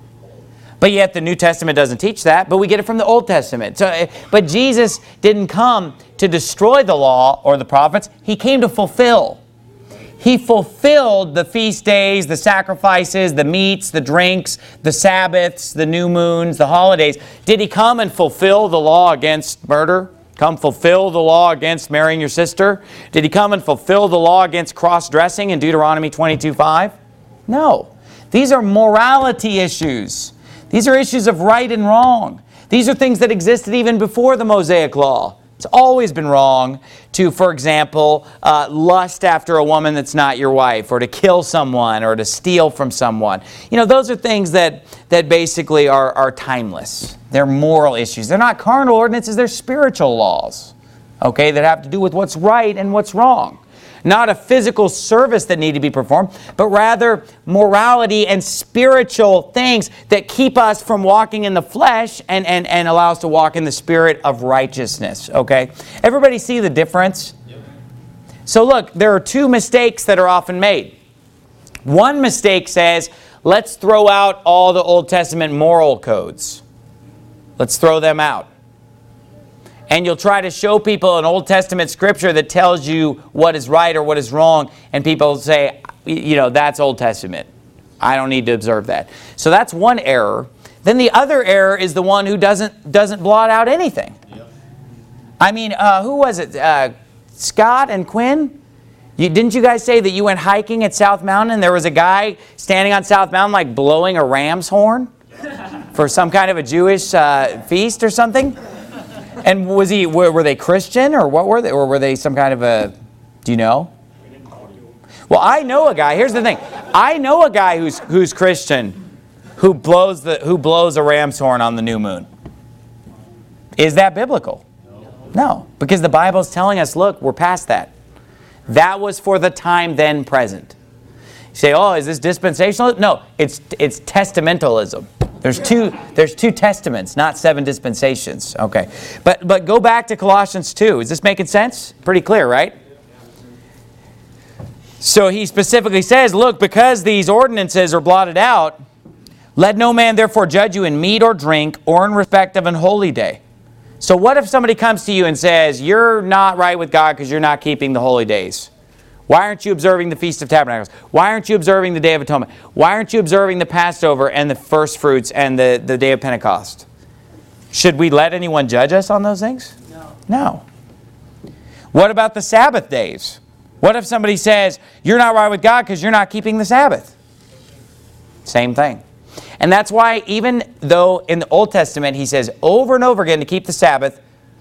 But yet the New Testament doesn't teach that, but we get it from the Old Testament. So, but Jesus didn't come to destroy the law or the prophets. He came to fulfill. He fulfilled the feast days, the sacrifices, the meats, the drinks, the Sabbaths, the new moons, the holidays. Did he come and fulfill the law against murder? Come fulfill the law against marrying your sister? Did he come and fulfill the law against cross-dressing in Deuteronomy twenty-two five? No. These are morality issues. These are issues of right and wrong. These are things that existed even before the Mosaic Law. It's always been wrong to, for example, uh, lust after a woman that's not your wife, or to kill someone, or to steal from someone. You know, those are things that, that basically are, are timeless. They're moral issues. They're not carnal ordinances, they're spiritual laws, okay, that have to do with what's right and what's wrong. Not a physical service that need to be performed, but rather morality and spiritual things that keep us from walking in the flesh and, and, and allow us to walk in the spirit of righteousness. Okay? Everybody see the difference? Yep. So look, there are two mistakes that are often made. One mistake says, let's throw out all the Old Testament moral codes. Let's throw them out. And you'll try to show people an Old Testament scripture that tells you what is right or what is wrong, and people say, you know, that's Old Testament. I don't need to observe that. So that's one error. Then the other error is the one who doesn't doesn't blot out anything. Yep. I mean, uh, who was it? Uh, Scott and Quinn? You, didn't you guys say that you went hiking at South Mountain and there was a guy standing on South Mountain like blowing a ram's horn for some kind of a Jewish uh, feast or something? And was he? Were, were they Christian, or what were they? Or were they some kind of a? Do you know? Well, I know a guy. Here's the thing: I know a guy who's who's Christian, who blows the who blows a ram's horn on the new moon. Is that biblical? No, because the Bible's telling us, look, we're past that. That was for the time then present. You say, oh, is this dispensational? No, it's it's testamentalism. There's two, there's two testaments, not seven dispensations. Okay. But but go back to Colossians two. Is this making sense? Pretty clear, right? So he specifically says, look, because these ordinances are blotted out, let no man therefore judge you in meat or drink or in respect of an holy day. So what if somebody comes to you and says, you're not right with God because you're not keeping the holy days? Why aren't you observing the Feast of Tabernacles? Why aren't you observing the Day of Atonement? Why aren't you observing the Passover and the first fruits and the, the Day of Pentecost? Should we let anyone judge us on those things? No. No. What about the Sabbath days? What if somebody says, you're not right with God because you're not keeping the Sabbath? Same thing. And that's why even though in the Old Testament he says over and over again to keep the Sabbath,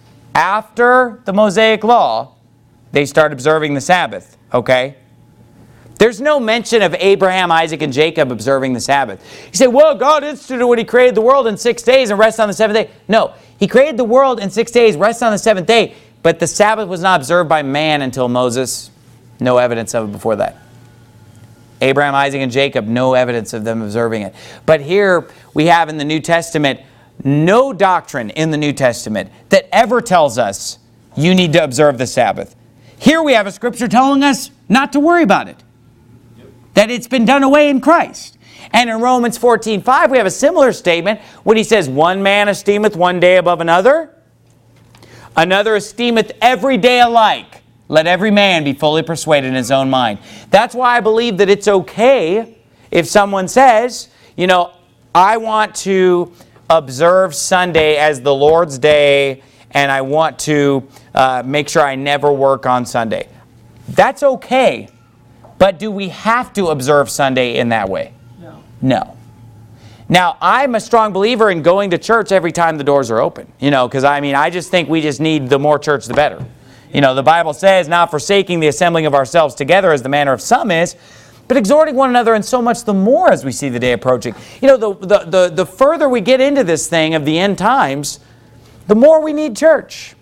after the Mosaic Law, they start observing the Sabbath, okay? There's no mention of Abraham, Isaac, and Jacob observing the Sabbath. You say, well, God instituted when he created the world in six days and rested on the seventh day. No, he created the world in six days, rested on the seventh day, but the Sabbath was not observed by man until Moses. No evidence of it before that. Abraham, Isaac, and Jacob, no evidence of them observing it. But here we have in the New Testament, no doctrine in the New Testament that ever tells us you need to observe the Sabbath. Here we have a scripture telling us not to worry about it. That it's been done away in Christ. And in Romans fourteen five, we have a similar statement when he says, one man esteemeth one day above another, another esteemeth every day alike. Let every man be fully persuaded in his own mind. That's why I believe that it's okay if someone says, you know, I want to observe Sunday as the Lord's day, and I want to uh, make sure I never work on Sunday. That's okay. But do we have to observe Sunday in that way? No. No. Now, I'm a strong believer in going to church every time the doors are open. You know, because I mean, I just think we just need the more church, the better. You know, the Bible says, not forsaking the assembling of ourselves together as the manner of some is, but exhorting one another, and so much the more as we see the day approaching. You know, the, the, the, the further we get into this thing of the end times, the more we need church.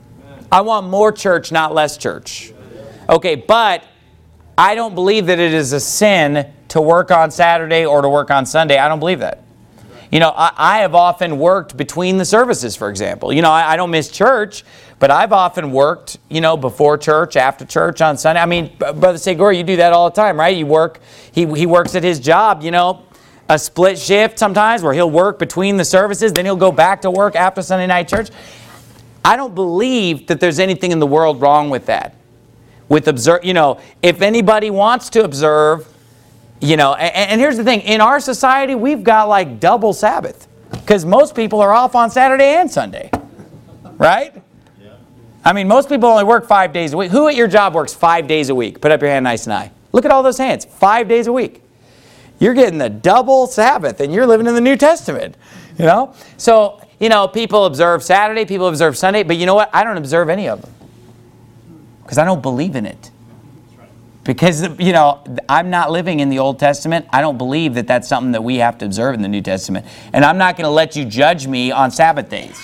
I want more church, not less church. Okay, but I don't believe that it is a sin to work on Saturday or to work on Sunday. I don't believe that. You know, I, I have often worked between the services, for example. You know, I, I don't miss church, but I've often worked, you know, before church, after church, on Sunday. I mean, Brother Segura, you do that all the time, right? You work, he, he works at his job, you know, a split shift sometimes where he'll work between the services, then he'll go back to work after Sunday night church. I don't believe that there's anything in the world wrong with that. With observe, you know, if anybody wants to observe, you know, and, and here's the thing, in our society, we've got like double Sabbath because most people are off on Saturday and Sunday, right? Yeah. I mean, most people only work five days a week. Who at your job works five days a week? Put up your hand nice and high. Look at all those hands, five days a week. You're getting the double Sabbath and you're living in the New Testament, you know? So, you know, people observe Saturday, people observe Sunday, but you know what? I don't observe any of them because I don't believe in it. Because, you know, I'm not living in the Old Testament. I don't believe that that's something that we have to observe in the New Testament. And I'm not going to let you judge me on Sabbath days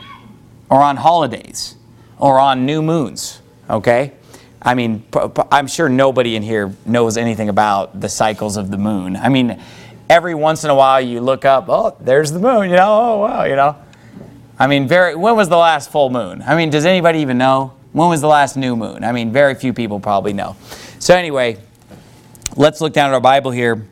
or on holidays or on new moons, okay? I mean, I'm sure nobody in here knows anything about the cycles of the moon. I mean, every once in a while you look up, oh, there's the moon, you know, oh, wow, you know. I mean, very. when was the last full moon? I mean, does anybody even know? When was the last new moon? I mean, very few people probably know. So anyway, let's look down at our Bible here.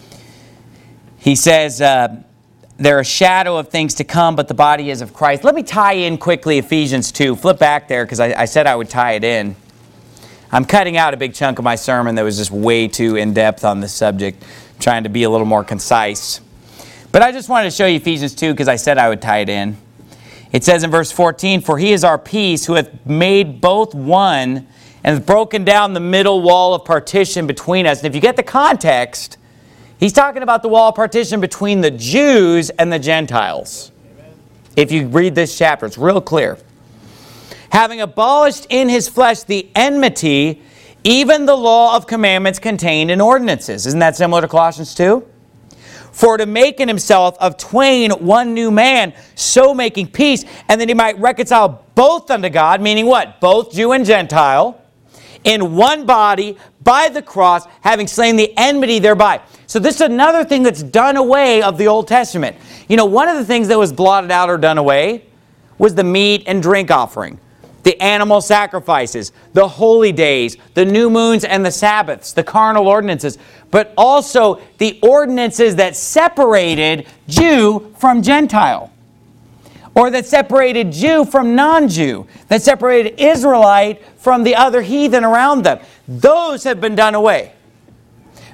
He says, uh, they're a shadow of things to come, but the body is of Christ. Let me tie in quickly Ephesians two. Flip back there because I, I said I would tie it in. I'm cutting out a big chunk of my sermon that was just way too in-depth on this subject, trying to be a little more concise. But I just wanted to show you Ephesians two because I said I would tie it in. It says in verse fourteen, for he is our peace, who hath made both one, and has broken down the middle wall of partition between us. And if you get the context, he's talking about the wall of partition between the Jews and the Gentiles. Amen. If you read this chapter, it's real clear. Having abolished in his flesh the enmity, even the law of commandments contained in ordinances. Isn't that similar to Colossians two? For to make in himself of twain one new man, so making peace, and that he might reconcile both unto God, meaning what? Both Jew and Gentile, in one body, by the cross, having slain the enmity thereby. So this is another thing that's done away of the Old Testament. You know, one of the things that was blotted out or done away was the meat and drink offering, the animal sacrifices, the holy days, the new moons and the Sabbaths, the carnal ordinances, but also the ordinances that separated Jew from Gentile, or that separated Jew from non-Jew, that separated Israelite from the other heathen around them. Those have been done away.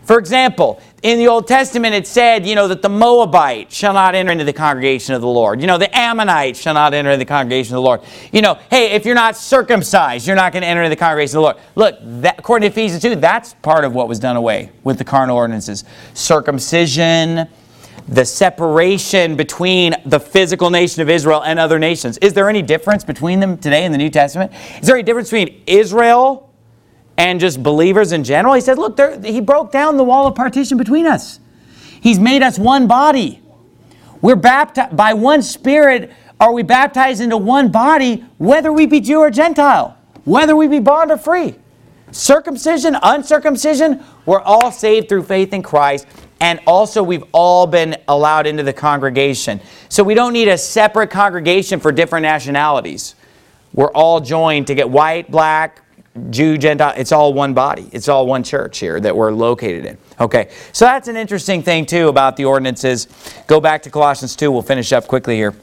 For example, in the Old Testament it said, you know, that the Moabite shall not enter into the congregation of the Lord. You know, the Ammonite shall not enter into the congregation of the Lord. You know, hey, if you're not circumcised, you're not going to enter into the congregation of the Lord. Look, that, according to Ephesians two, that's part of what was done away with the carnal ordinances. Circumcision, the separation between the physical nation of Israel and other nations. Is there any difference between them today in the New Testament? Is there any difference between Israel and just believers in general? He said, look, there, he broke down the wall of partition between us. He's made us one body. We're baptized by one Spirit. Are we baptized into one body, whether we be Jew or Gentile, whether we be bond or free? Circumcision, uncircumcision, we're all saved through faith in Christ. And also we've all been allowed into the congregation. So we don't need a separate congregation for different nationalities. We're all joined to get white, black, Jew, Gentile. It's all one body. It's all one church here that we're located in. Okay, so that's an interesting thing too about the ordinances. Go back to Colossians two. We'll finish up quickly here.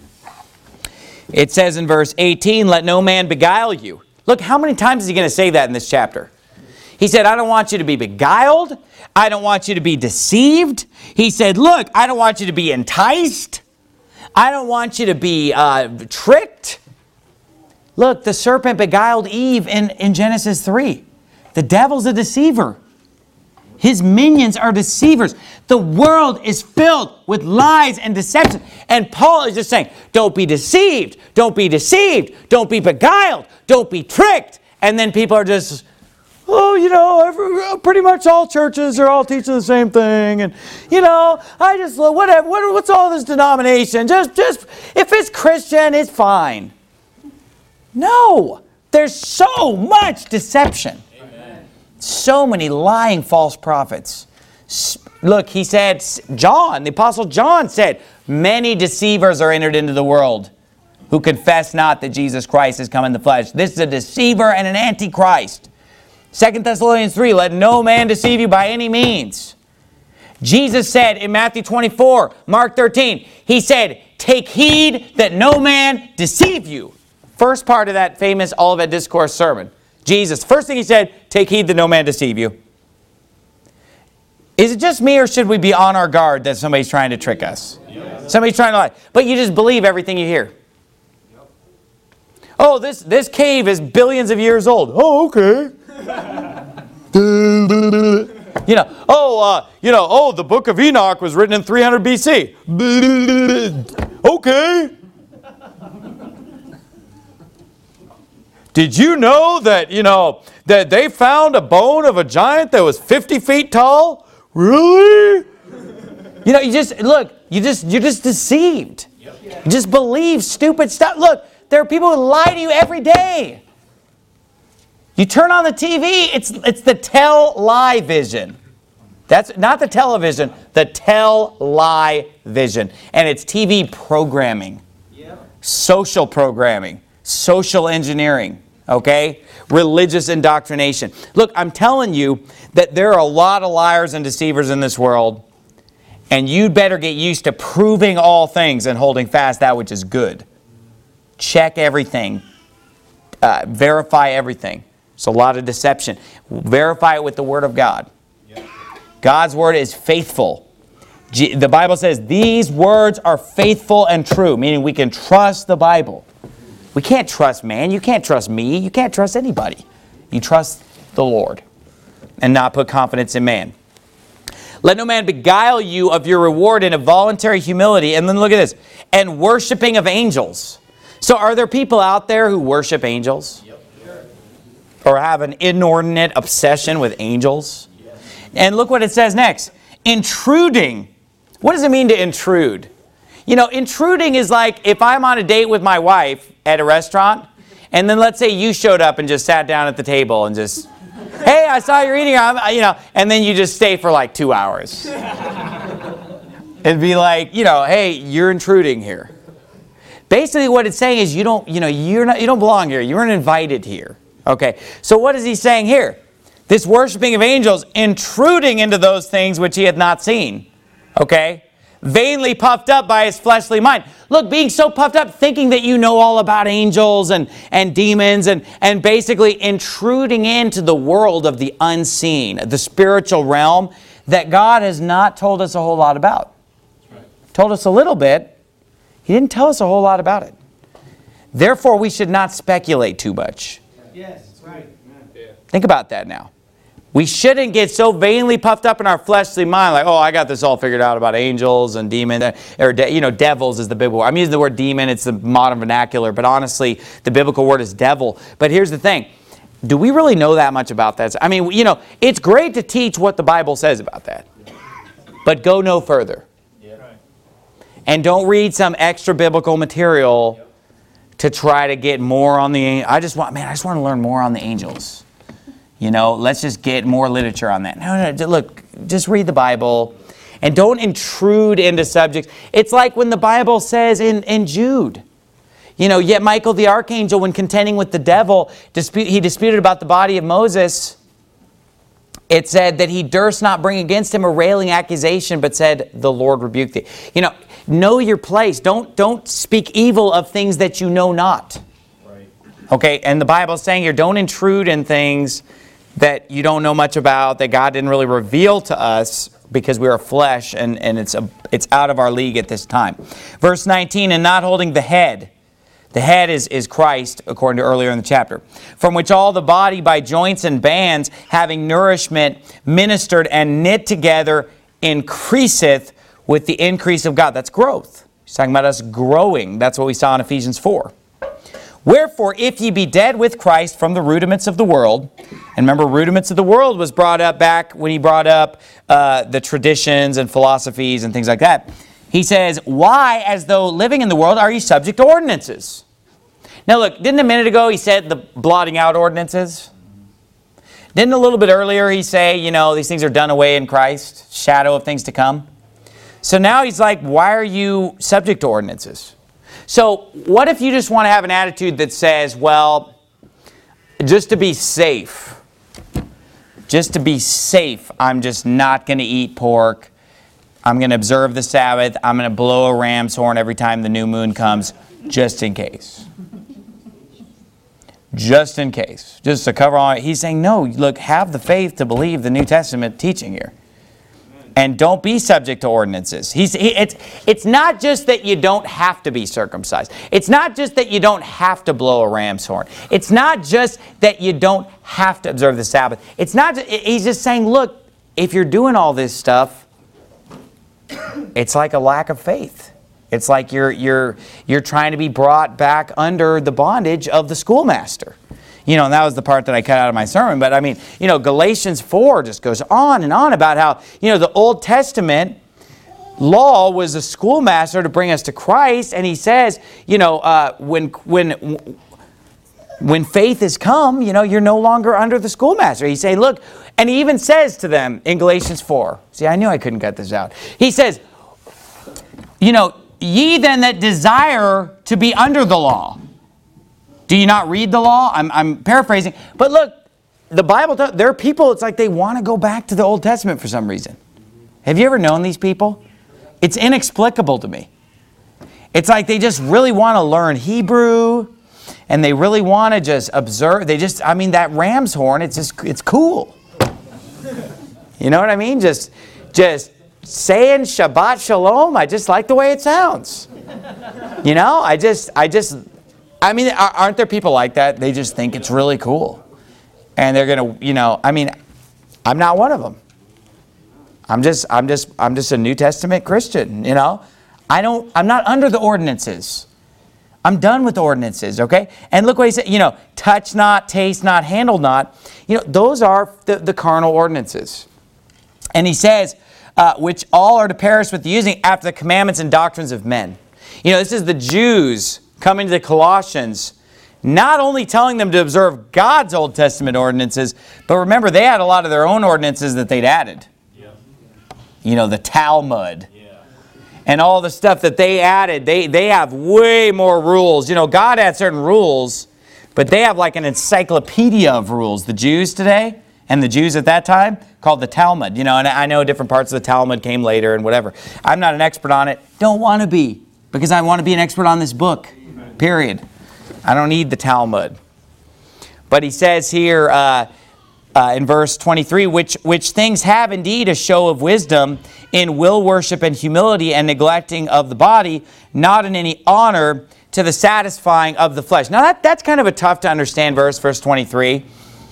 It says in verse eighteen, let no man beguile you. Look, how many times is he going to say that in this chapter? He said, I don't want you to be beguiled. I don't want you to be deceived. He said, look, I don't want you to be enticed. I don't want you to be uh, tricked. Look, the serpent beguiled Eve in, in Genesis three. The devil's a deceiver. His minions are deceivers. The world is filled with lies and deception. And Paul is just saying, don't be deceived. Don't be deceived. Don't be beguiled. Don't be tricked. And then people are just, oh, you know, every, pretty much all churches are all teaching the same thing. And, you know, I just, whatever, what, what's all this denomination? Just, just, if it's Christian, it's fine. No, there's so much deception. Amen. So many lying false prophets. Look, he said, John, the Apostle John said, many deceivers are entered into the world who confess not that Jesus Christ has come in the flesh. This is a deceiver and an antichrist. Second Thessalonians three, let no man deceive you by any means. Jesus said in Matthew twenty-four, Mark thirteen, he said, take heed that no man deceive you. First part of that famous Olivet Discourse sermon. Jesus, first thing he said, take heed that no man deceive you. Is it just me, or should we be on our guard that somebody's trying to trick us? Yep. Somebody's trying to lie. But you just believe everything you hear. Yep. Oh, this, this cave is billions of years old. Oh, okay. You know, oh, uh, you know, oh, the book of Enoch was written in three hundred B C. Okay. Did you know that, you know, that they found a bone of a giant that was fifty feet tall? Really? You know, you just, look, you just, you're just deceived. Yep. You just believe stupid stuff. Look, there are people who lie to you every day. You turn on the T V, it's, it's the tell-lie vision. That's not the television, the tell-lie vision. And it's T V programming, yep. Social programming, social engineering. Okay? Religious indoctrination. Look, I'm telling you that there are a lot of liars and deceivers in this world, and you'd better get used to proving all things and holding fast that which is good. Check everything. Uh, verify everything. It's a lot of deception. Verify it with the Word of God. Yep. God's Word is faithful. G- the Bible says these words are faithful and true, meaning we can trust the Bible. We can't trust man. You can't trust me. You can't trust anybody. You trust the Lord and not put confidence in man. Let no man beguile you of your reward in a voluntary humility. And then look at this. And worshiping of angels. So are there people out there who worship angels? Yep. Or have an inordinate obsession with angels? Yes. And look what it says next. Intruding. What does it mean to intrude? You know, intruding is like if I'm on a date with my wife at a restaurant, and then let's say you showed up and just sat down at the table and just, hey, I saw you're eating, you know, and then you just stay for like two hours. It'd be like, you know, hey, you're intruding here. Basically what it's saying is you don't, you know, you're not, you don't belong here. You weren't invited here. Okay, so what is he saying here? This worshiping of angels, intruding into those things which he had not seen. Okay? Vainly puffed up by his fleshly mind. Look, being so puffed up, thinking that you know all about angels and, and demons, and, and basically intruding into the world of the unseen, the spiritual realm. that God has not told us a whole lot about. Right. Told us a little bit. He didn't tell us a whole lot about it. Therefore, we should not speculate too much. Yes, right. Yeah. Think about that now. We shouldn't get so vainly puffed up in our fleshly mind, like, oh, I got this all figured out about angels and demons, or, you know, devils is the biblical word. I'm using the word demon, it's the modern vernacular, but honestly, the biblical word is devil. But here's the thing. Do we really know that much about that? I mean, you know, it's great to teach what the Bible says about that, but go no further. Yeah. And don't read some extra biblical material yep. to try to get more on the, I just want, man, I just want to learn more on the angels. You know, let's just get more literature on that. No, no, look, just read the Bible and don't intrude into subjects. It's like when the Bible says in, in Jude, you know, yet Michael the archangel, when contending with the devil, dispute, he disputed about the body of Moses. It said that he durst not bring against him a railing accusation, but said, the Lord rebuked thee. You know, know your place. Don't, don't speak evil of things that you know not. Right. Okay, and the Bible is saying here, don't intrude in things that you don't know much about, that God didn't really reveal to us because we are flesh and, and it's, a, it's out of our league at this time. Verse nineteen, and not holding the head. The head is, is Christ, according to earlier in the chapter. From which all the body by joints and bands, having nourishment, ministered and knit together, increaseth with the increase of God. That's growth. He's talking about us growing. That's what we saw in Ephesians four. Wherefore, if ye be dead with Christ from the rudiments of the world, and remember, rudiments of the world was brought up back when he brought up uh, the traditions and philosophies and things like that. He says, why, as though living in the world, are ye subject to ordinances? Now look, didn't a minute ago he said the blotting out ordinances? Didn't a little bit earlier he say, you know, these things are done away in Christ, shadow of things to come? So now he's like, why are you subject to ordinances? So what if you just want to have an attitude that says, well, just to be safe, just to be safe, I'm just not going to eat pork. I'm going to observe the Sabbath. I'm going to blow a ram's horn every time the new moon comes, just in case. Just in case. Just to cover all. He's saying, no, look, have the faith to believe the New Testament teaching here. And don't be subject to ordinances. He's, he, it's, it's not just that you don't have to be circumcised. It's not just that you don't have to blow a ram's horn. It's not just that you don't have to observe the Sabbath. It's not. He's just saying, look, if you're doing all this stuff, it's like a lack of faith. It's like you're, you're, you're trying to be brought back under the bondage of the schoolmaster. You know, and that was the part that I cut out of my sermon. But I mean, you know, Galatians four just goes on and on about how, you know, the Old Testament law was a schoolmaster to bring us to Christ. And he says, you know, uh, when, when, when faith has come, you know, you're no longer under the schoolmaster. He's saying, look, and he even says to them in Galatians four. See, I knew I couldn't cut this out. He says, you know, ye then that desire to be under the law. Do you not read the law? I'm, I'm paraphrasing. But look, the Bible, there are people, it's like they want to go back to the Old Testament for some reason. Have you ever known these people? It's inexplicable to me. It's like they just really want to learn Hebrew and they really want to just observe. They just, I mean, that ram's horn, it's just, it's cool. You know what I mean? Just, just saying Shabbat Shalom, I just like the way it sounds. You know, I just, I just... I mean, aren't there people like that? They just think it's really cool. And they're going to, you know, I mean, I'm not one of them. I'm just, I'm just, I'm just a New Testament Christian, you know. I don't, I'm not under the ordinances. I'm done with ordinances, okay? And look what he said, you know, touch not, taste not, handle not. You know, those are the, the carnal ordinances. And he says, uh, which all are to perish with the using after the commandments and doctrines of men. You know, this is the Jews coming to the Colossians, not only telling them to observe God's Old Testament ordinances, but remember, they had a lot of their own ordinances that they'd added. Yeah. You know, the Talmud. Yeah. And all the stuff that they added, they, they have way more rules. You know, God had certain rules, but they have like an encyclopedia of rules. The Jews today and the Jews at that time called the Talmud. You know, and I know different parts of the Talmud came later and whatever. I'm not an expert on it. Don't want to be, because I want to be an expert on this book. Period. I don't need the Talmud. But he says here, uh, uh, in verse twenty-three, which, which things have indeed a show of wisdom in will worship and humility and neglecting of the body, not in any honor to the satisfying of the flesh. Now that, that's kind of a tough to understand verse, verse twenty-three.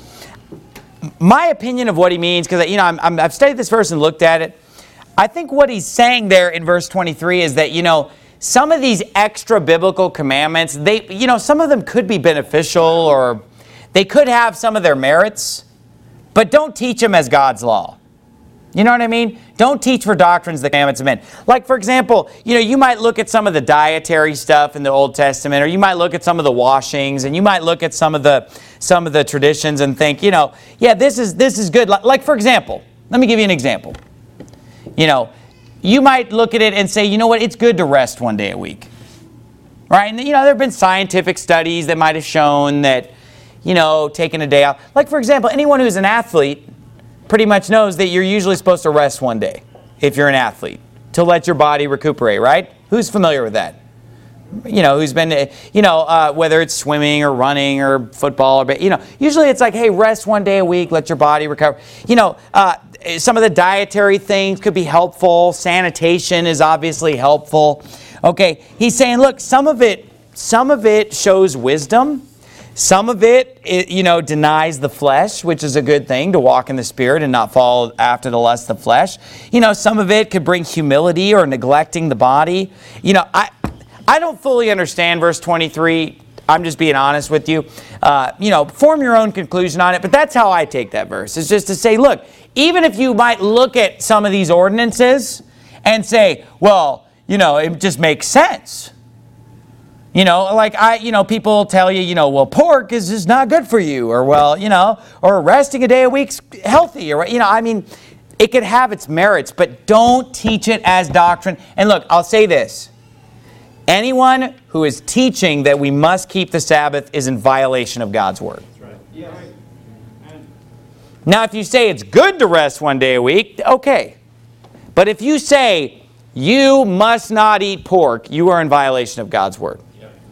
My opinion of what he means, because you know I'm, I'm, I've studied this verse and looked at it, I think what he's saying there in verse twenty-three is that, you know, some of these extra biblical commandments, they, you know, some of them could be beneficial or they could have some of their merits, but don't teach them as God's law. You know what I mean? Don't teach for doctrines the commandments of men. Like, for example, you know, you might look at some of the dietary stuff in the Old Testament, or you might look at some of the washings, and you might look at some of the some of the traditions and think, you know, yeah, this is this is good. Like, like for example, let me give you an example. You know, you might look at it and say, you know what, it's good to rest one day a week. Right? And, you know, there have been scientific studies that might have shown that, you know, taking a day off. Like, for example, anyone who's an athlete pretty much knows that you're usually supposed to rest one day if you're an athlete to let your body recuperate, right? Who's familiar with that? You know, who's been, you know, uh, whether it's swimming or running or football, or, you know, usually it's like, hey, rest one day a week, let your body recover. You know, uh, some of the dietary things could be helpful. Sanitation is obviously helpful. Okay, he's saying, look, some of it, some of it shows wisdom. Some of it, it, you know, denies the flesh, which is a good thing, to walk in the Spirit and not fall after the lust of the flesh. You know, some of it could bring humility or neglecting the body. You know, I I don't fully understand verse twenty-three. I'm just being honest with you. Uh, you know, form your own conclusion on it, but that's how I take that verse. It's just to say, look, even if you might look at some of these ordinances and say, well, you know, it just makes sense. You know, like I, you know, people tell you, you know, well, pork is just not good for you, or well, you know, or resting a day a week's healthy, or you know, I mean, it could have its merits, but don't teach it as doctrine. And look, I'll say this: anyone who is teaching that we must keep the Sabbath is in violation of God's word. That's right. Yes. Now, if you say it's good to rest one day a week, okay, but if you say you must not eat pork, you are in violation of God's word.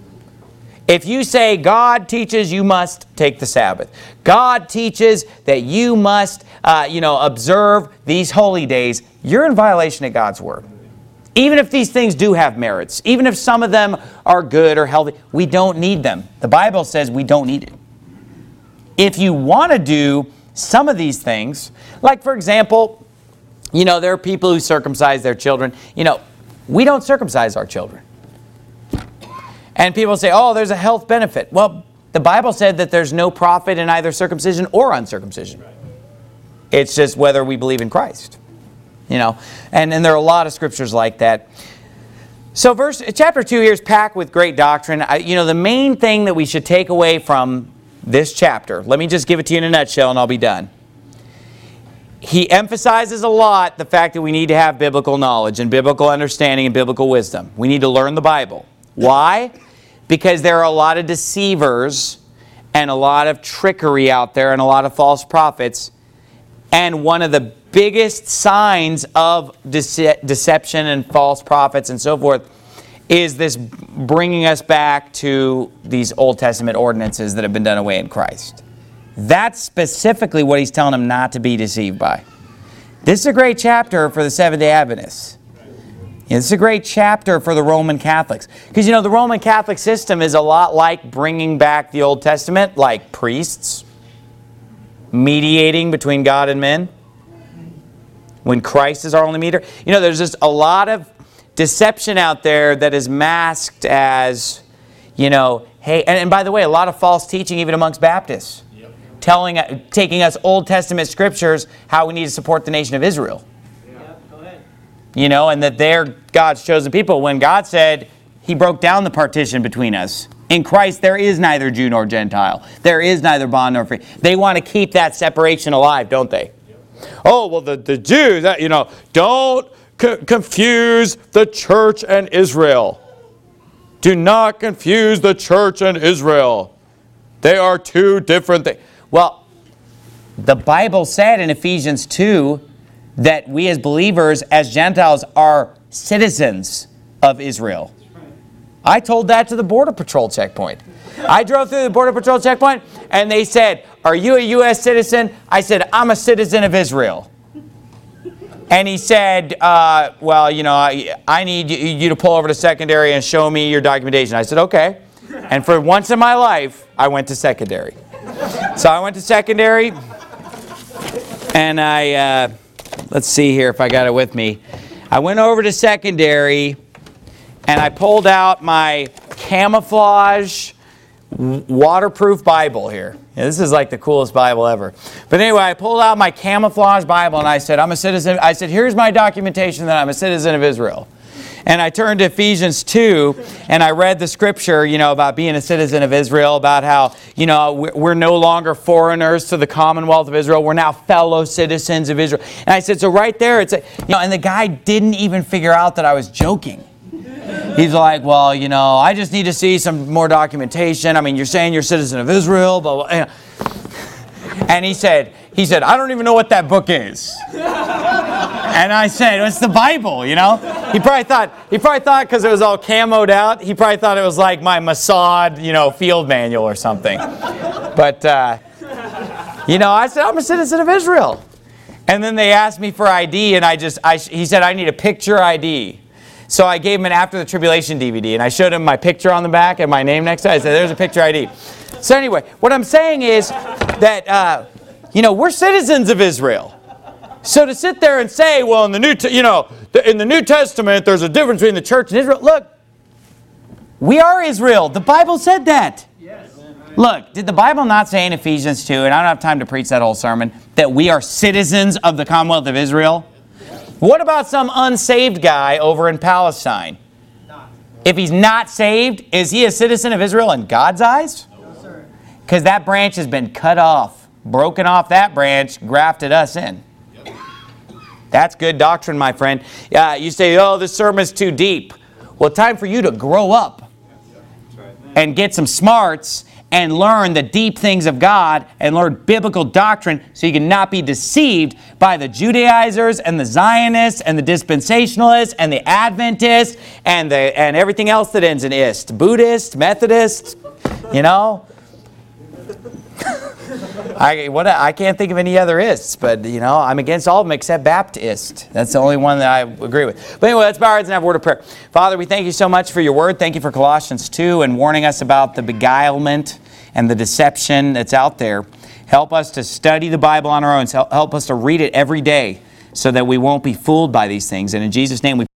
If you say God teaches you must take the Sabbath, God teaches that you must, uh, you know, observe these holy days, you're in violation of God's word. Even if these things do have merits, even if some of them are good or healthy, we don't need them. The Bible says we don't need it. If you want to do some of these things, like for example, you know, there are people who circumcise their children. You know, we don't circumcise our children. And people say, oh, there's a health benefit. Well, the Bible said that there's no profit in either circumcision or uncircumcision. It's just whether we believe in Christ. You know, and, and there are a lot of scriptures like that. So verse chapter two here is packed with great doctrine. I, you know, the main thing that we should take away from this chapter, let me just give it to you in a nutshell and I'll be done. He emphasizes a lot the fact that we need to have biblical knowledge and biblical understanding and biblical wisdom. We need to learn the Bible. Why? Because there are a lot of deceivers and a lot of trickery out there and a lot of false prophets. And one of the biggest signs of dece- deception and false prophets and so forth is this bringing us back to these Old Testament ordinances that have been done away in Christ. That's specifically what he's telling them not to be deceived by. This is a great chapter for the Seventh-day Adventists. This is a great chapter for the Roman Catholics. Because, you know, the Roman Catholic system is a lot like bringing back the Old Testament, like priests mediating between God and men, when Christ is our only mediator. You know, there's just a lot of deception out there that is masked as, you know, hey, and, and by the way, a lot of false teaching even amongst Baptists, yep. telling, taking us Old Testament scriptures how we need to support the nation of Israel. You know, and that they're God's chosen people, when God said He broke down the partition between us. In Christ there is neither Jew nor Gentile. There is neither bond nor free. They want to keep that separation alive, don't they? Yep. Oh, well, the, the Jews, you know, don't co- confuse the church and Israel. Do not confuse the church and Israel. They are two different things. Well, the Bible said in Ephesians two that we as believers, as Gentiles, are citizens of Israel. I told that to the Border Patrol checkpoint. I drove through the Border Patrol checkpoint, and they said, are you a U S citizen? I said, I'm a citizen of Israel. And he said, uh, well, you know, I, I need you, you to pull over to secondary and show me your documentation. I said, okay. And for once in my life, I went to secondary. So I went to secondary, and I, uh, let's see here if I got it with me. I went over to secondary, and I pulled out my camouflage waterproof Bible here. Yeah, this is like the coolest Bible ever. But anyway, I pulled out my camouflage Bible, and I said, I'm a citizen. I said, here's my documentation that I'm a citizen of Israel. And I turned to Ephesians two, and I read the scripture, you know, about being a citizen of Israel, about how, you know, we're no longer foreigners to the Commonwealth of Israel. We're now fellow citizens of Israel. And I said, so right there, it's a, you know, and the guy didn't even figure out that I was joking. He's like, well, you know, I just need to see some more documentation. I mean, you're saying you're a citizen of Israel, blah, blah, blah. And he said, he said, I don't even know what that book is. And I said, it's the Bible, you know. He probably thought, he probably thought because it was all camoed out, he probably thought it was like my Mossad, you know, field manual or something. But, uh, you know, I said, I'm a citizen of Israel. And then they asked me for I D, and I just, I, he said, I need a picture I D. So I gave him an After the Tribulation D V D, and I showed him my picture on the back and my name next to it. I said, there's a picture I D. So anyway, what I'm saying is that, uh, you know, we're citizens of Israel. So to sit there and say, well, in the New, you know, in the New Testament, there's a difference between the church and Israel. Look, we are Israel. The Bible said that. Yes. Look, did the Bible not say in Ephesians two, and I don't have time to preach that whole sermon, that we are citizens of the Commonwealth of Israel? What about some unsaved guy over in Palestine? If he's not saved, is he a citizen of Israel in God's eyes? No, sir. Because that branch has been cut off, broken off that branch, grafted us in. That's good doctrine, my friend. Uh, you say, oh, this sermon's too deep. Well, time for you to grow up and get some smarts and learn the deep things of God and learn biblical doctrine so you can not be deceived by the Judaizers and the Zionists and the Dispensationalists and the Adventists and, the, and everything else that ends in ist. Buddhist, Methodist, you know. I, what, I can't think of any other ists, but, you know, I'm against all of them except Baptist. That's the only one that I agree with. But anyway, let's bow our heads and have a word of prayer. Father, we thank you so much for your word. Thank you for Colossians two and warning us about the beguilement and the deception that's out there. Help us to study the Bible on our own. Help us to read it every day so that we won't be fooled by these things. And in Jesus' name we